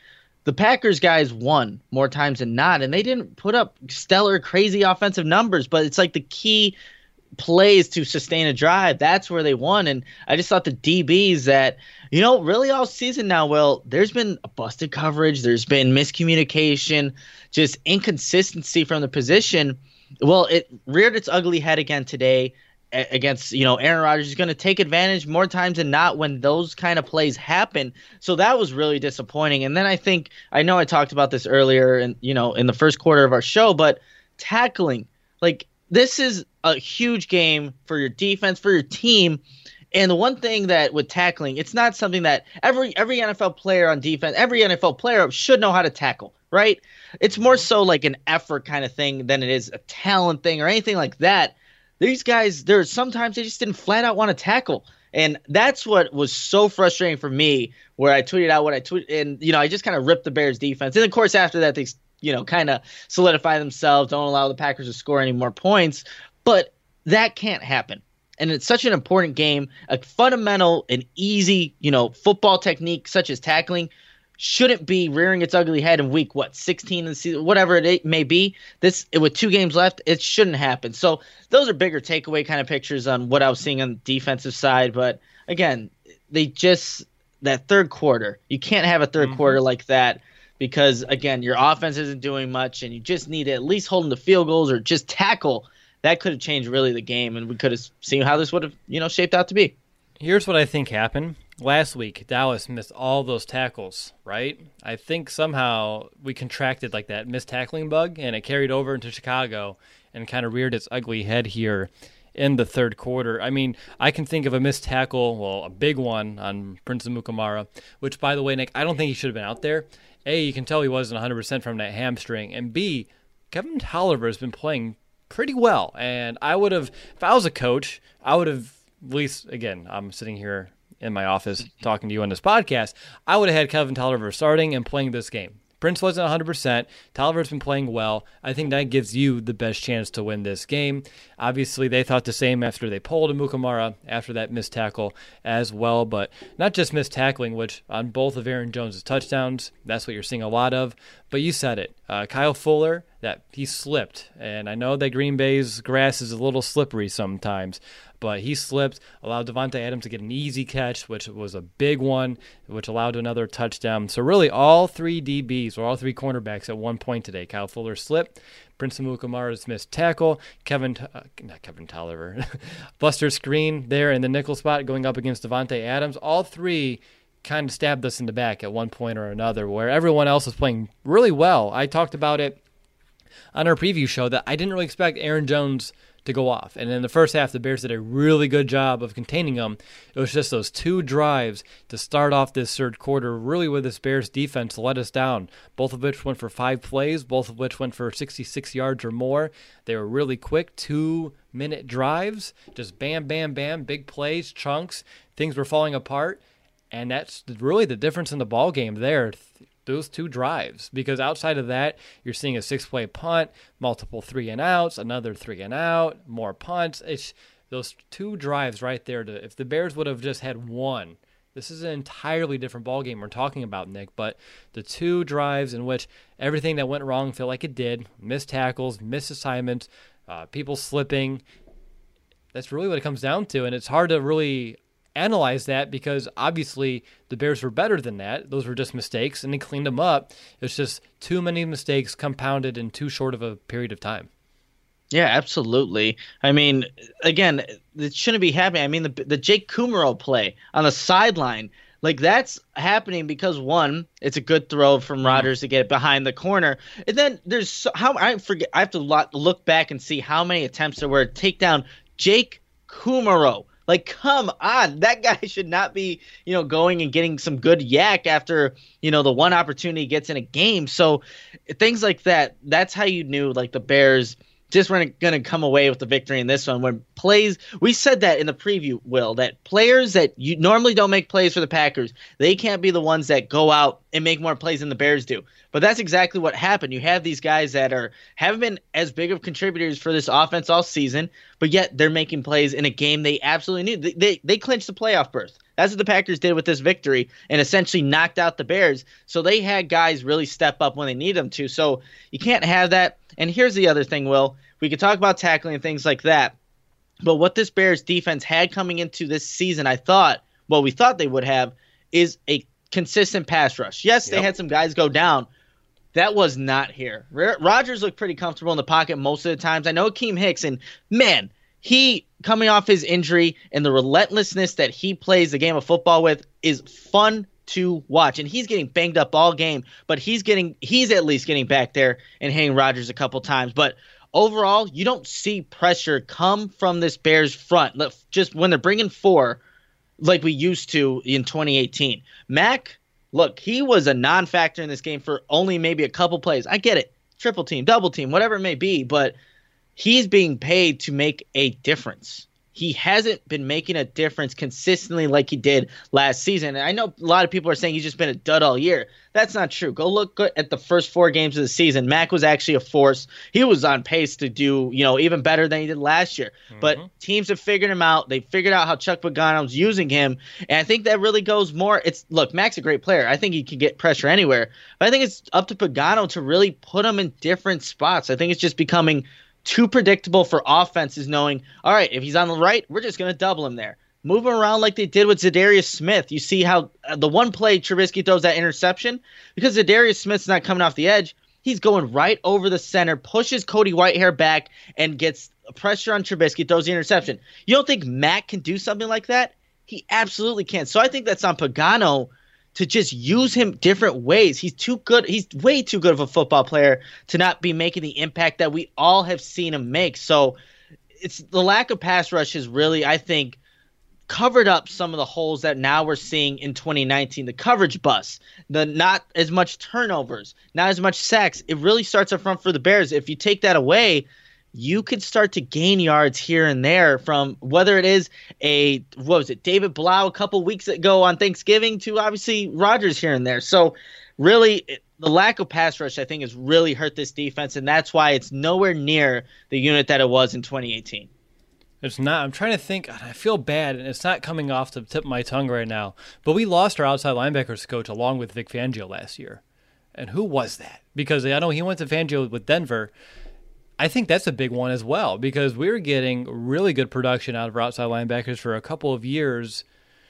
the Packers guys won more times than not, and they didn't put up stellar, crazy offensive numbers, but it's like the key plays to sustain a drive. That's where they won. And I just thought the D Bs that, you know, really all season now, Will, there's been a busted coverage. There's been miscommunication, just inconsistency from the position. Well, it reared its ugly head again today against, you know, Aaron Rodgers is going to take advantage more times than not when those kind of plays happen. So that was really disappointing. And then I think, I know I talked about this earlier and, you know, in the first quarter of our show, but tackling, like this is a huge game for your defense, for your team. And the one thing that with tackling, it's not something that every, every N F L player on defense, every N F L player should know how to tackle, right? It's more so like an effort kind of thing than it is a talent thing or anything like that. These guys, there's sometimes they just didn't flat out want to tackle. And that's what was so frustrating for me, where I tweeted out what I tweeted. And, you know, I just kind of ripped the Bears defense. And of course, after that, they, you know, kind of solidify themselves, don't allow the Packers to score any more points. But that can't happen. And it's such an important game, a fundamental and easy, you know, football technique such as tackling shouldn't be rearing its ugly head in week, what, sixteen in the season, whatever it may be. This, with two games left, it shouldn't happen. So those are bigger takeaway kind of pictures on what I was seeing on the defensive side. But again, they just, that third quarter, you can't have a third mm-hmm. quarter like that because, again, your offense isn't doing much and you just need to at least hold them to field goals or just tackle. That could have changed really the game, and we could have seen how this would have, you know, shaped out to be. Here's what I think happened. Last week, Dallas missed all those tackles, right? I think somehow we contracted like that missed tackling bug, and it carried over into Chicago and kind of reared its ugly head here in the third quarter. I mean, I can think of a missed tackle, well, a big one on Prince Amukamara, which, by the way, Nick, I don't think he should have been out there. A, you can tell he wasn't one hundred percent from that hamstring, and B, Kevin Tolliver has been playing pretty well, and I would have, if I was a coach, I would have at least, again, I'm sitting here in my office talking to you on this podcast, I would have had Kevin Tolliver starting and playing this game. Prince wasn't one hundred percent. Tolliver's been playing well. I think that gives you the best chance to win this game. Obviously, they thought the same after they pulled Amukamara after that missed tackle as well, but not just missed tackling, which on both of Aaron Jones' touchdowns, that's what you're seeing a lot of. But you said it. Uh, Kyle Fuller, that he slipped, and I know that Green Bay's grass is a little slippery sometimes, but he slipped, allowed Davante Adams to get an easy catch, which was a big one, which allowed another touchdown. So really all three D Bs, or all three cornerbacks at one point today. Kyle Fuller slipped, Prince Amukamara's missed tackle, Kevin, uh, not Kevin Tolliver, Buster Screen there in the nickel spot going up against Davante Adams. All three kind of stabbed us in the back at one point or another, where everyone else was playing really well. I talked about it on our preview show that I didn't really expect Aaron Jones to go off. And in the first half, the Bears did a really good job of containing them. It was just those two drives to start off this third quarter, really where this Bears defense let us down, both of which went for five plays, both of which went for sixty-six yards or more. They were really quick, two-minute drives, just bam, bam, bam, big plays, chunks. Things were falling apart, and that's really the difference in the ball game there. Those two drives, because outside of that, you're seeing a six-play punt, multiple three and outs, another three and out, more punts. It's those two drives right there. To, if the Bears would have just had one, this is an entirely different ball game we're talking about, Nick. But the two drives in which everything that went wrong felt like it did, missed tackles, missed assignments, uh, people slipping. That's really what it comes down to, and it's hard to really analyze that because obviously the Bears were better than that. Those were just mistakes, and they cleaned them up. It's just too many mistakes compounded in too short of a period of time. Yeah, absolutely. I mean, again, it shouldn't be happening. I mean, the the Jake Kumerow play on the sideline, like that's happening because one, it's a good throw from Rodgers to get it behind the corner, and then there's so, how I forget. I have to look back and see how many attempts there were to take down Jake Kumerow. Like, come on. That guy should not be, you know, going and getting some good yak after, you know, the one opportunity he gets in a game. So things like that, that's how you knew, like, the Bears just weren't going to come away with the victory in this one. When plays, we said that in the preview, Will, that players that you normally don't make plays for the Packers, they can't be the ones that go out and make more plays than the Bears do. But that's exactly what happened. You have these guys that are haven't been as big of contributors for this offense all season, but yet they're making plays in a game they absolutely need. They they, they clinched the playoff berth. That's what the Packers did with this victory and essentially knocked out the Bears. So they had guys really step up when they need them to. So you can't have that. And here's the other thing, Will. We could talk about tackling and things like that. But what this Bears defense had coming into this season, I thought, well, we thought they would have, is a consistent pass rush. Yes, they yep. had some guys go down. That was not here. Rodgers looked pretty comfortable in the pocket most of the times. I know Akeem Hicks, and man, he, coming off his injury and the relentlessness that he plays the game of football with is fun to watch. And he's getting banged up all game, but he's getting he's at least getting back there and hitting Rodgers a couple times. But overall, you don't see pressure come from this Bears front. Just when they're bringing four, like we used to in twenty eighteen. Mac, look, he was a non-factor in this game for only maybe a couple plays. I get it. Triple team, double team, whatever it may be, but he's being paid to make a difference. He hasn't been making a difference consistently like he did last season. And I know a lot of people are saying he's just been a dud all year. That's not true. Go look at the first four games of the season. Mac was actually a force. He was on pace to do, you know, even better than he did last year. Mm-hmm. But teams have figured him out. They figured out how Chuck Pagano's using him. And I think that really goes more. It's look, Mac's a great player. I think he can get pressure anywhere. But I think it's up to Pagano to really put him in different spots. I think it's just becoming too predictable for offenses knowing, all right, if he's on the right, we're just going to double him there. Move him around like they did with Zadarius Smith. You see how uh, the one play Trubisky throws that interception, because Zadarius Smith's not coming off the edge. He's going right over the center, pushes Cody Whitehair back, and gets pressure on Trubisky, throws the interception. You don't think Mac can do something like that? He absolutely can. So I think that's on Pagano to just use him different ways. He's too good. He's way too good of a football player to not be making the impact that we all have seen him make. So it's the lack of pass rush has really, I think, covered up some of the holes that now we're seeing in twenty nineteen. The coverage bust, the not as much turnovers, not as much sacks. It really starts up front for the Bears. If you take that away, you could start to gain yards here and there from whether it is a, what was it, David Blau a couple weeks ago on Thanksgiving to obviously Rodgers here and there. So really it, the lack of pass rush, I think, has really hurt this defense, and that's why it's nowhere near the unit that it was in twenty eighteen. It's not. I'm trying to think. I feel bad, and it's not coming off the tip of my tongue right now. But we lost our outside linebackers coach along with Vic Fangio last year. And who was that? Because I know he went to Fangio with Denver. I think that's a big one as well, because we were getting really good production out of our outside linebackers for a couple of years,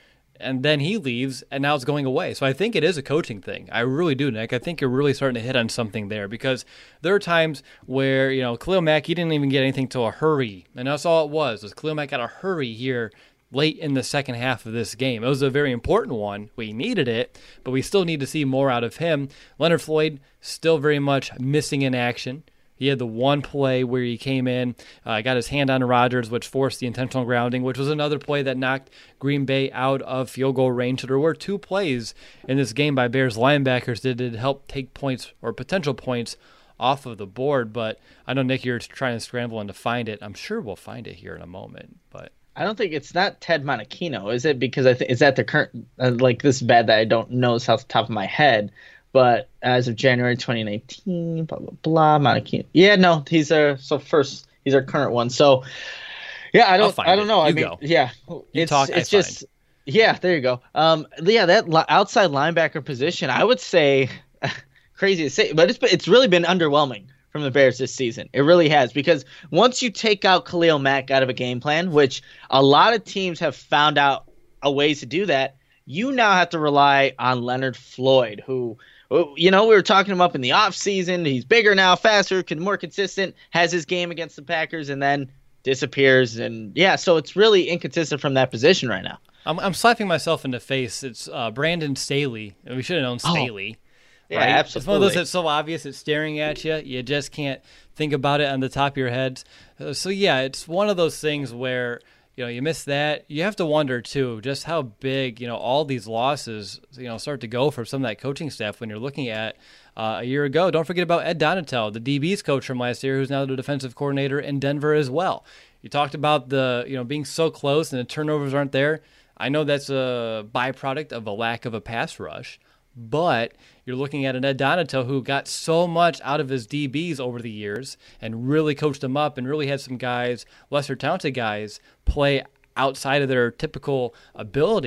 and then he leaves, and now it's going away. So I think it is a coaching thing. I really do, Nick. I think you're really starting to hit on something there, because there are times where, you know, Khalil Mack, he didn't even get anything till a hurry, and that's all it was, was Khalil Mack got a hurry here late in the second half of this game. It was a very important one. We needed it, but we still need to see more out of him. Leonard Floyd, still very much missing in action. He had the one play where he came in, uh, got his hand on Rodgers, which forced the intentional grounding, which was another play that knocked Green Bay out of field goal range. So there were two plays in this game by Bears linebackers that did help take points or potential points off of the board. But I know, Nick, you're trying to scramble and to find it. I'm sure we'll find it here in a moment. But I don't think it's not Ted Monachino, is it? Because I think is that the current uh, like this is bad that I don't know this off the top of my head. But as of January twenty nineteen, blah blah blah, Monachino. Yeah, no, he's our so first he's our current one. So yeah, I don't I don't it. know. You I mean, go. yeah, you it's talk, it's I just find. yeah. There you go. Um, yeah, that li- outside linebacker position, I would say, crazy to say, but it's it's really been underwhelming from the Bears this season. It really has, because once you take out Khalil Mack out of a game plan, which a lot of teams have found out a ways to do that, you now have to rely on Leonard Floyd, who. You know, we were talking him up in the offseason. He's bigger now, faster, more consistent, has his game against the Packers, and then disappears. And, yeah, so it's really inconsistent from that position right now. I'm, I'm slapping myself in the face. It's uh, Brandon Staley. We should have known Staley. Oh, yeah, right? absolutely. It's one of those that's so obvious it's staring at you. You just can't think about it on the top of your head. Uh, so, yeah, it's one of those things where – you know, you miss that. You have to wonder, too, just how big, you know, all these losses, you know, start to go for some of that coaching staff when you're looking at uh, a year ago. Don't forget about Ed Donatel, the D B's coach from last year, who's now the defensive coordinator in Denver as well. You talked about the, you know, being so close and the turnovers aren't there. I know that's a byproduct of a lack of a pass rush, but you're looking at an Ed Donatel who got so much out of his D Bs over the years and really coached them up and really had some guys, lesser talented guys, play outside of their typical ability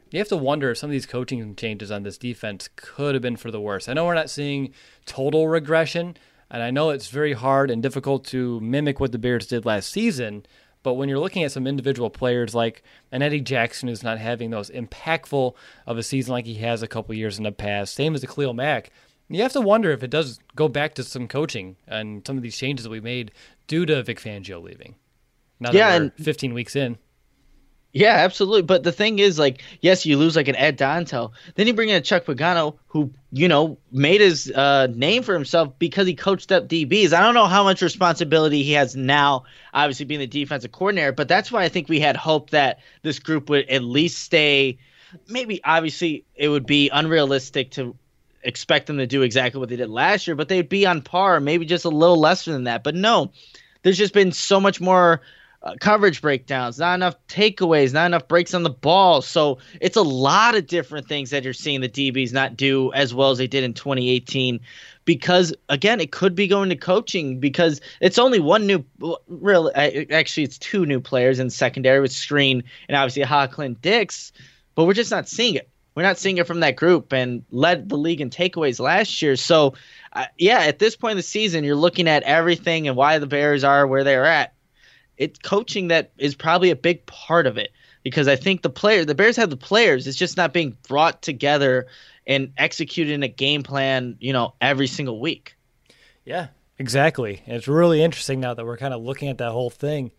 you have to wonder if some of these coaching changes on this defense could have been for the worse. I know we're not seeing total regression, and I know it's very hard and difficult to mimic what the Bears did last season, but when you're looking at some individual players like an Eddie Jackson who's not having those impactful of a season like he has a couple years in the past, same as the Khalil Mack, you have to wonder if it does go back to some coaching and some of these changes that we made due to Vic Fangio leaving. Now that yeah, we're and- fifteen weeks in. Yeah, absolutely. But the thing is, like, yes, you lose like an Ed Dontel. Then you bring in a Chuck Pagano who, you know, made his uh, name for himself because he coached up D Bs. I don't know how much responsibility he has now, obviously being the defensive coordinator, but that's why I think we had hope that this group would at least stay. Maybe, obviously, it would be unrealistic to expect them to do exactly what they did last year, but they'd be on par, maybe just a little less than that. But no, there's just been so much more Uh, coverage breakdowns, not enough takeaways, not enough breaks on the ball. So it's a lot of different things that you're seeing the D Bs not do as well as they did in twenty eighteen because, again, it could be going to coaching because it's only one new – real. Actually, it's two new players in secondary with Screen and obviously Hocklin Dix, but we're just not seeing it. We're not seeing it from that group and led the league in takeaways last year. So, uh, yeah, at this point in the season, you're looking at everything and why the Bears are where they're at. It's coaching that is probably a big part of it because I think the player, the Bears have the players. It's just not being brought together and executed in a game plan, you know, every single week. Yeah, exactly. And it's really interesting now that we're kind of looking at that whole thing.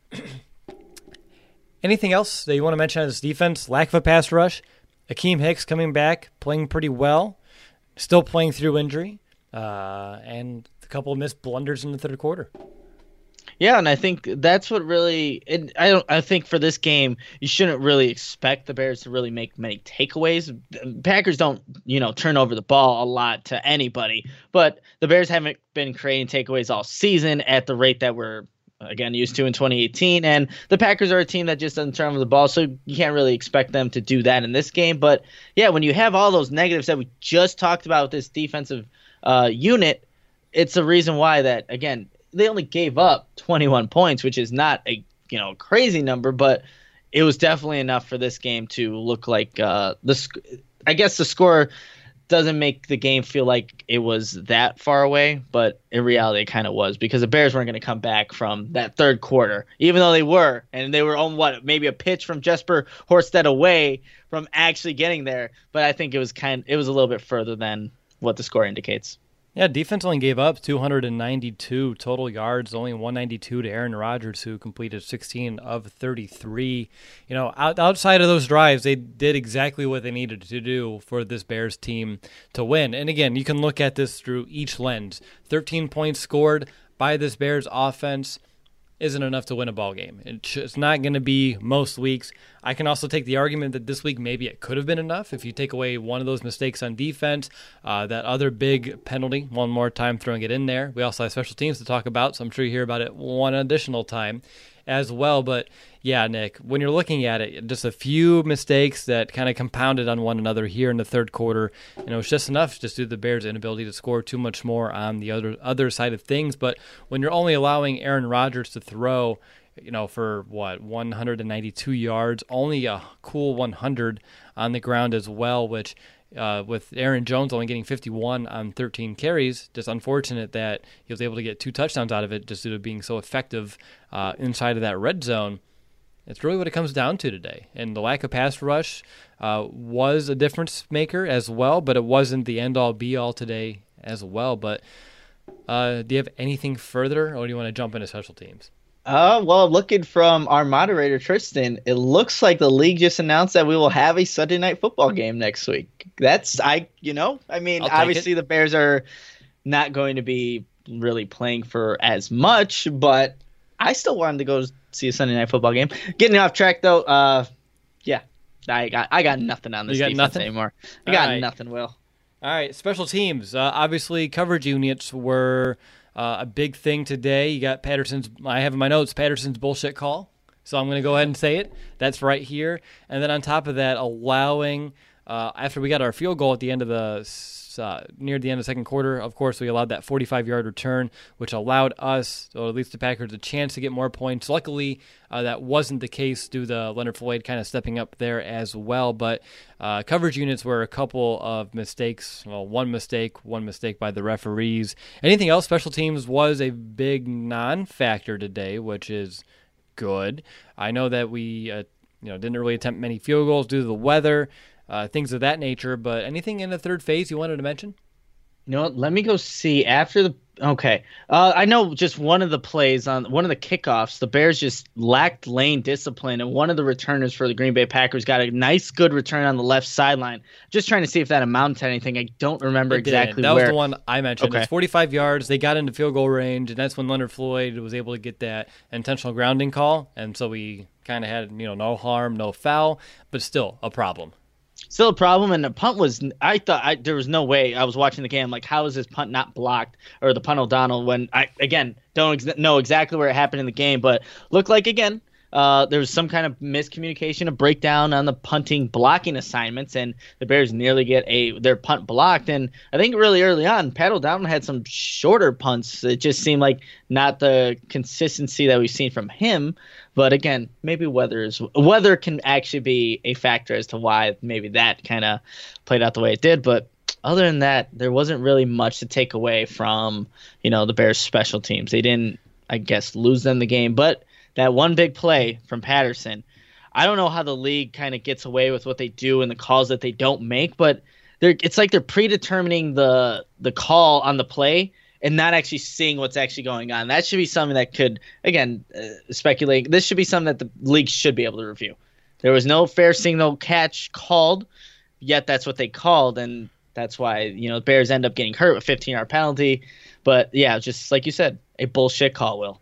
Anything else that you want to mention on this defense? Lack of a pass rush. Akeem Hicks coming back, playing pretty well, still playing through injury, uh, and a couple of missed blunders in the third quarter. Yeah, and I think that's what really. It, I don't. I think for this game, you shouldn't really expect the Bears to really make many takeaways. Packers don't, you know, turn over the ball a lot to anybody, but the Bears haven't been creating takeaways all season at the rate that we're again used to in twenty eighteen. And the Packers are a team that just doesn't turn over the ball, so you can't really expect them to do that in this game. But yeah, when you have all those negatives that we just talked about with this defensive uh, unit, it's a reason why that again. They only gave up twenty-one points, which is not a you know crazy number, but it was definitely enough for this game to look like uh, the. Sc- I guess the score doesn't make the game feel like it was that far away, but in reality, it kind of was because the Bears weren't going to come back from that third quarter, even though they were, and they were on what maybe a pitch from Jesper Horsted away from actually getting there. But I think it was kind, it was a little bit further than what the score indicates. Yeah, defense only gave up two hundred ninety-two total yards, only one ninety-two to Aaron Rodgers, who completed sixteen of thirty-three. You know, out, outside of those drives, they did exactly what they needed to do for this Bears team to win. And again, you can look at this through each lens. thirteen points scored by this Bears offense isn't enough to win a ball game. It's not going to be most weeks. I can also take the argument that this week maybe it could have been enough if you take away one of those mistakes on defense, uh, that other big penalty, one more time throwing it in there. We also have special teams to talk about, so I'm sure you hear about it one additional time as well. But yeah, Nick, when you're looking at it, just a few mistakes that kind of compounded on one another here in the third quarter, and it was just enough just due to the Bears' inability to score too much more on the other other side of things. But when you're only allowing Aaron Rodgers to throw, you know, for what, one hundred ninety-two yards, only a cool one hundred on the ground as well, which Uh, with Aaron Jones only getting fifty-one on thirteen carries, just unfortunate that he was able to get two touchdowns out of it just due to being so effective uh, inside of that red zone. It's really what it comes down to today. And the lack of pass rush uh, was a difference maker as well, but it wasn't the end-all, be-all today as well. But uh, do you have anything further, or do you want to jump into special teams? Uh, well, looking from our moderator, Tristan, it looks like the league just announced that we will have a Sunday night football game next week. That's, I, you know, I mean, obviously the Bears are not going to be really playing for as much, but I still wanted to go see a Sunday night football game. Getting off track, though, uh, yeah, I got I got nothing on this you got defense nothing? anymore. I All got right. nothing, Will. All right, special teams. Uh, obviously, coverage units were uh, a big thing today. You got Patterson's, I have in my notes, Patterson's bullshit call. So I'm going to go ahead and say it. That's right here. And then on top of that, allowing Uh, after we got our field goal at the end of the uh, near the end of the second quarter, of course, we allowed that forty-five-yard return, which allowed us, or at least the Packers, a chance to get more points. Luckily, uh, that wasn't the case due to Leonard Floyd kind of stepping up there as well. But uh, coverage units were a couple of mistakes. Well, one mistake, one mistake by the referees. Anything else? Special teams was a big non-factor today, which is good. I know that we uh, you know, didn't really attempt many field goals due to the weather. Uh, things of that nature, but anything in the third phase you wanted to mention? You know what? Let me go see after the. Okay, uh, I know just one of the plays on one of the kickoffs, the Bears just lacked lane discipline, and one of the returners for the Green Bay Packers got a nice, good return on the left sideline. Just trying to see if that amounted to anything. I don't remember it exactly didn't. That where. was the one I mentioned. Okay. It's forty-five yards. They got into field goal range, and that's when Leonard Floyd was able to get that intentional grounding call, and so we kind of had, you know, no harm, no foul, but still a problem. Still a problem, and the punt was. I thought I, there was no way. I was watching the game, like, how is this punt not blocked, or the punt O'Donnell? When I again don't ex- know exactly where it happened in the game, but looked like again uh, there was some kind of miscommunication, a breakdown on the punting blocking assignments, and the Bears nearly get a their punt blocked. And I think really early on, Pat O'Donnell had some shorter punts. It just seemed like not the consistency that we've seen from him. But again, maybe weather is weather can actually be a factor as to why maybe that kind of played out the way it did. But other than that, there wasn't really much to take away from, you know, the Bears' special teams. They didn't, I guess, lose them the game. But that one big play from Patterson, I don't know how the league kind of gets away with what they do and the calls that they don't make. But they're, it's like they're predetermining the the call on the play and not actually seeing what's actually going on. That should be something that could, again, uh, speculate. This should be something that the league should be able to review. There was no fair signal catch called, yet that's what they called, and that's why, you know, the Bears end up getting hurt with fifteen-yard penalty. But, yeah, just like you said, a bullshit call, Will.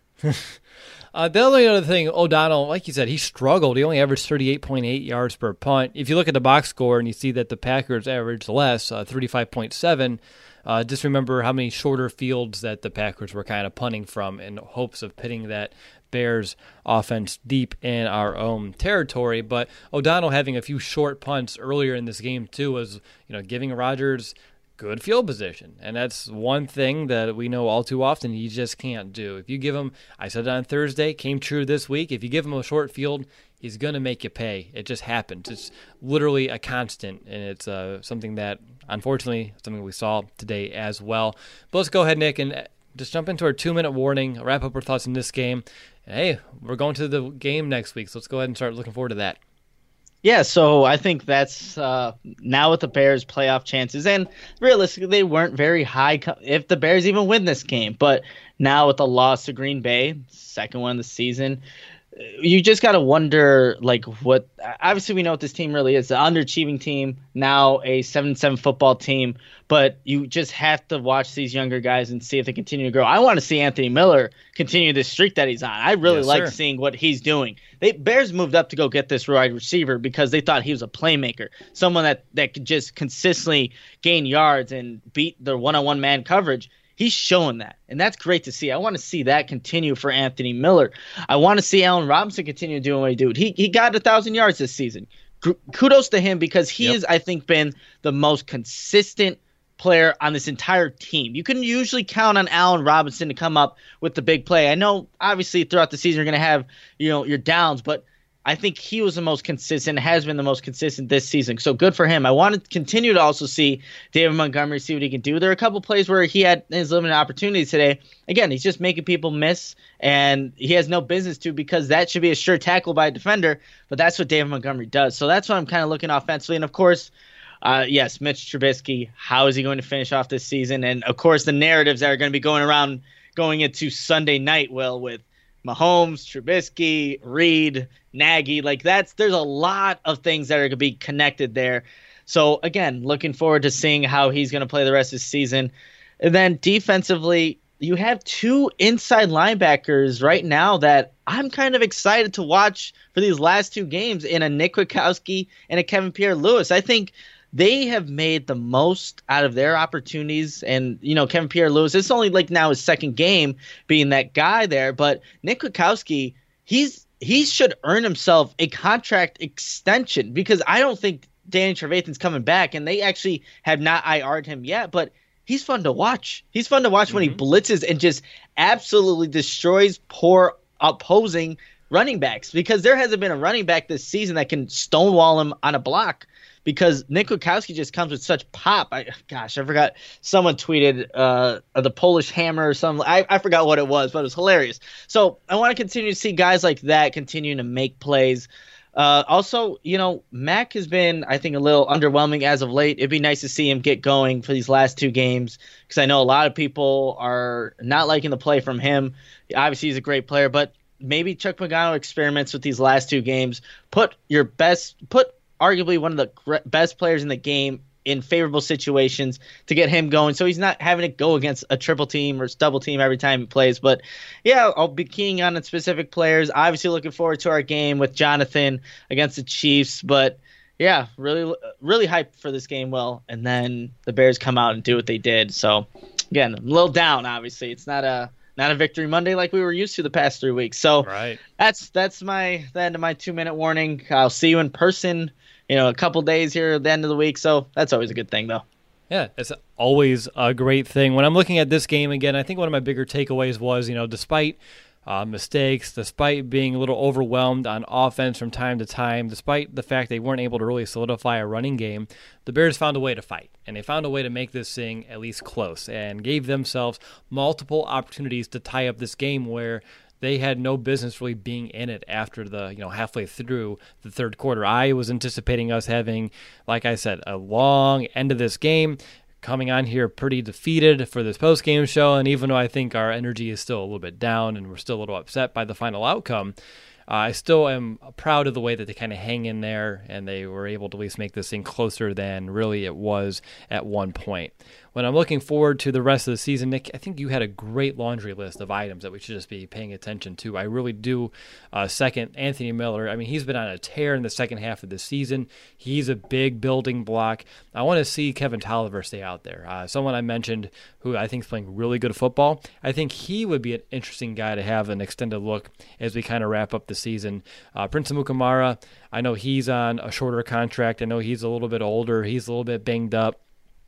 Uh, the only other thing, O'Donnell, like you said, he struggled. He only averaged thirty-eight point eight yards per punt. If you look at the box score and you see that the Packers averaged less, uh, thirty-five point seven, uh, just remember how many shorter fields that the Packers were kind of punting from in hopes of pitting that Bears offense deep in our own territory. But O'Donnell having a few short punts earlier in this game too was, you know, giving Rodgers good field position. And that's one thing that we know all too often he just can't do. If you give him, I said it on Thursday, came true this week, if you give him a short field, he's going to make you pay. It just happens. It's literally a constant, and it's uh, something that, unfortunately, something we saw today as well. But let's go ahead, Nick, and just jump into our two-minute warning, wrap up our thoughts in this game. And hey, we're going to the game next week, so let's go ahead and start looking forward to that. Yeah, so I think that's uh, now with the Bears' playoff chances, and realistically, they weren't very high if the Bears even win this game. But now with the loss to Green Bay, second one of the season, you just got to wonder, like, what – obviously we know what this team really is, an underachieving team, now a seven and seven football team, but you just have to watch these younger guys and see if they continue to grow. I want to see Anthony Miller continue this streak that he's on. I really Yes, like sir. seeing what he's doing. They Bears moved up to go get this wide receiver because they thought he was a playmaker, someone that, that could just consistently gain yards and beat the one-on-one man coverage. He's showing that, and that's great to see. I want to see that continue for Anthony Miller. I want to see Allen Robinson continue doing what he did. He he got one thousand yards this season. Kudos to him because he Yep. has, I think, been the most consistent player on this entire team. You can usually count on Allen Robinson to come up with the big play. I know, obviously, throughout the season you're going to have, you know, your downs, but I think he was the most consistent, has been the most consistent this season. So good for him. I want to continue to also see David Montgomery, see what he can do. There are a couple plays where he had his limited opportunities today. Again, he's just making people miss, and he has no business to because that should be a sure tackle by a defender, but that's what David Montgomery does. So that's what I'm kind of looking offensively. And, of course, uh, yes, Mitch Trubisky, how is he going to finish off this season? And, of course, the narratives that are going to be going around going into Sunday night, Will, with Mahomes, Trubisky, Reed, Nagy, like that's there's a lot of things that are going to be connected there. So again, looking forward to seeing how he's going to play the rest of the season. And then defensively, you have two inside linebackers right now that I'm kind of excited to watch for these last two games in a Nick Kwiatkowski and a Kevin Pierre-Louis. I think they have made the most out of their opportunities. And, you know, Kevin Pierre-Louis, it's only like now his second game being that guy there. But Nick Kwiatkowski, he's he should earn himself a contract extension because I don't think Danny Trevathan's coming back, and they actually have not I R'd him yet, but he's fun to watch. He's fun to watch mm-hmm. when he blitzes and just absolutely destroys poor opposing running backs, because there hasn't been a running back this season that can stonewall him on a block, because Nick Kwiatkowski just comes with such pop. I, gosh, I forgot. Someone tweeted uh, the Polish Hammer or something. I, I forgot what it was, but it was hilarious. So I want to continue to see guys like that continuing to make plays. Uh, also, you know, Mac has been, I think, a little underwhelming as of late. It'd be nice to see him get going for these last two games, because I know a lot of people are not liking the play from him. Obviously, he's a great player, but maybe Chuck Pagano experiments with these last two games. Put your best, put arguably one of the best players in the game in favorable situations to get him going, so he's not having to go against a triple team or double team every time he plays. But yeah, I'll be keying on specific players. Obviously looking forward to our game with Jonathan against the Chiefs, but yeah, really really hyped for this game. Well, and then the Bears come out and do what they did. So again, I'm a little down. Obviously, it's not a not a victory Monday like we were used to the past three weeks. So right. that's that's my the end of my two minute warning. I'll see you in person, you know, a couple days here at the end of the week. So that's always a good thing, though. Yeah, it's always a great thing. When I'm looking at this game again, I think one of my bigger takeaways was, you know, despite uh, mistakes, despite being a little overwhelmed on offense from time to time, despite the fact they weren't able to really solidify a running game, the Bears found a way to fight, and they found a way to make this thing at least close and gave themselves multiple opportunities to tie up this game where they had no business really being in it after the, you know, halfway through the third quarter. I was anticipating us having, like I said, a long end of this game, coming on here pretty defeated for this post-game show, and even though I think our energy is still a little bit down and we're still a little upset by the final outcome, uh, I still am proud of the way that they kind of hang in there and they were able to at least make this thing closer than really it was at one point. When I'm looking forward to the rest of the season, Nick, I think you had a great laundry list of items that we should just be paying attention to. I really do uh, second Anthony Miller. I mean, he's been on a tear in the second half of the season. He's a big building block. I want to see Kevin Tolliver stay out there. Uh, someone I mentioned who I think is playing really good football. I think he would be an interesting guy to have an extended look as we kind of wrap up the season. Uh, Prince Amukamara, I know he's on a shorter contract. I know he's a little bit older. He's a little bit banged up.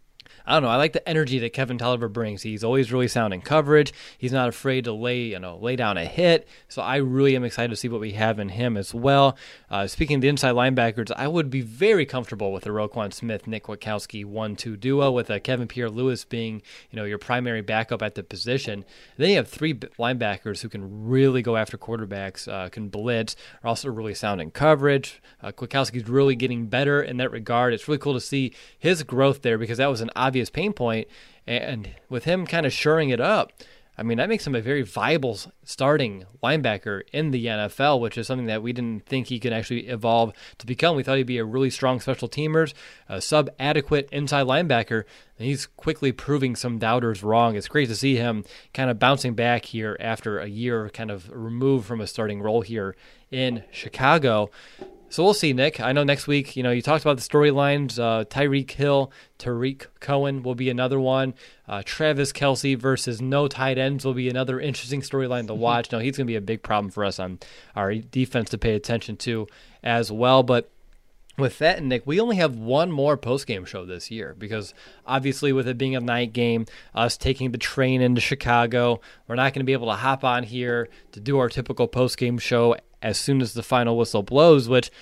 I don't know. I like the energy that Kevin Tolliver brings. He's always really sound in coverage. He's not afraid to lay, you know, lay down a hit. So I really am excited to see what we have in him as well. Uh, speaking of the inside linebackers, I would be very comfortable with the Roquan Smith, Nick Kwiatkowski one two duo, with uh, Kevin Pierre-Louis being, you know, your primary backup at the position. And then you have three linebackers who can really go after quarterbacks, uh, can blitz, are also really sound in coverage. Uh, Kwiatkowski's really getting better in that regard. It's really cool to see his growth there, because that was an obvious pain point, and with him kind of shoring it up, I mean, that makes him a very viable starting linebacker in the N F L, which is something that we didn't think he could actually evolve to become. We thought he'd be a really strong special teamers, a sub-adequate inside linebacker, and he's quickly proving some doubters wrong. It's great to see him kind of bouncing back here after a year kind of removed from a starting role here in Chicago. So we'll see, Nick. I know next week, you know, you talked about the storylines. Uh, Tyreek Hill, Tariq Cohen will be another one. Uh, Travis Kelce versus no tight ends will be another interesting storyline to watch. No, he's going to be a big problem for us on our defense to pay attention to as well. But with that, Nick, we only have one more postgame show this year, because obviously with it being a night game, us taking the train into Chicago, we're not going to be able to hop on here to do our typical postgame show as soon as the final whistle blows, which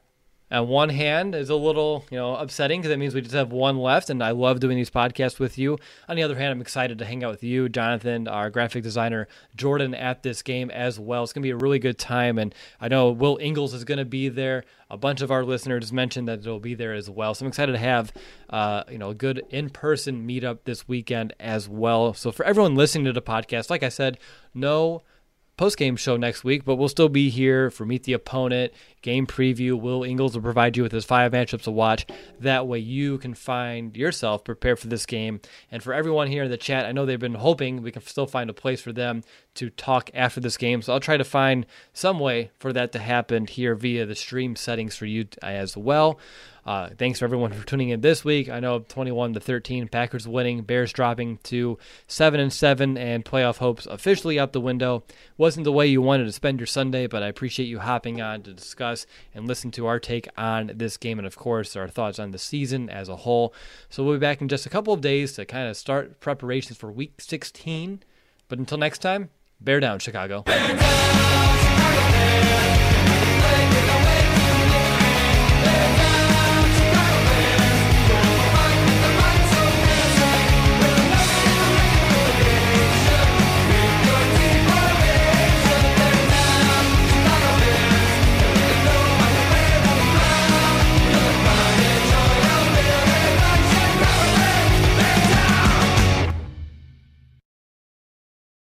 on one hand is a little, you know, upsetting, because that means we just have one left, and I love doing these podcasts with you. On the other hand, I'm excited to hang out with you, Jonathan, our graphic designer, Jordan, at this game as well. It's going to be a really good time, and I know Will Ingles is going to be there. A bunch of our listeners mentioned that it'll be there as well, so I'm excited to have, uh, you know, a good in-person meetup this weekend as well. So for everyone listening to the podcast, like I said, no post-game show next week, but we'll still be here for Meet the Opponent, game preview. Will Ingles will provide you with his five matchups to watch. That way you can find yourself prepared for this game. And for everyone here in the chat, I know they've been hoping we can still find a place for them to talk after this game, so I'll try to find some way for that to happen here via the stream settings for you as well. Uh, thanks for everyone for tuning in this week. I know twenty-one to thirteen, Packers winning, Bears dropping to seven and seven, and playoff hopes officially out the window. Wasn't the way you wanted to spend your Sunday, but I appreciate you hopping on to discuss us and listen to our take on this game and, of course, our thoughts on the season as a whole. So we'll be back in just a couple of days to kind of start preparations for Week sixteen. But until next time, bear down, Chicago. Bear down!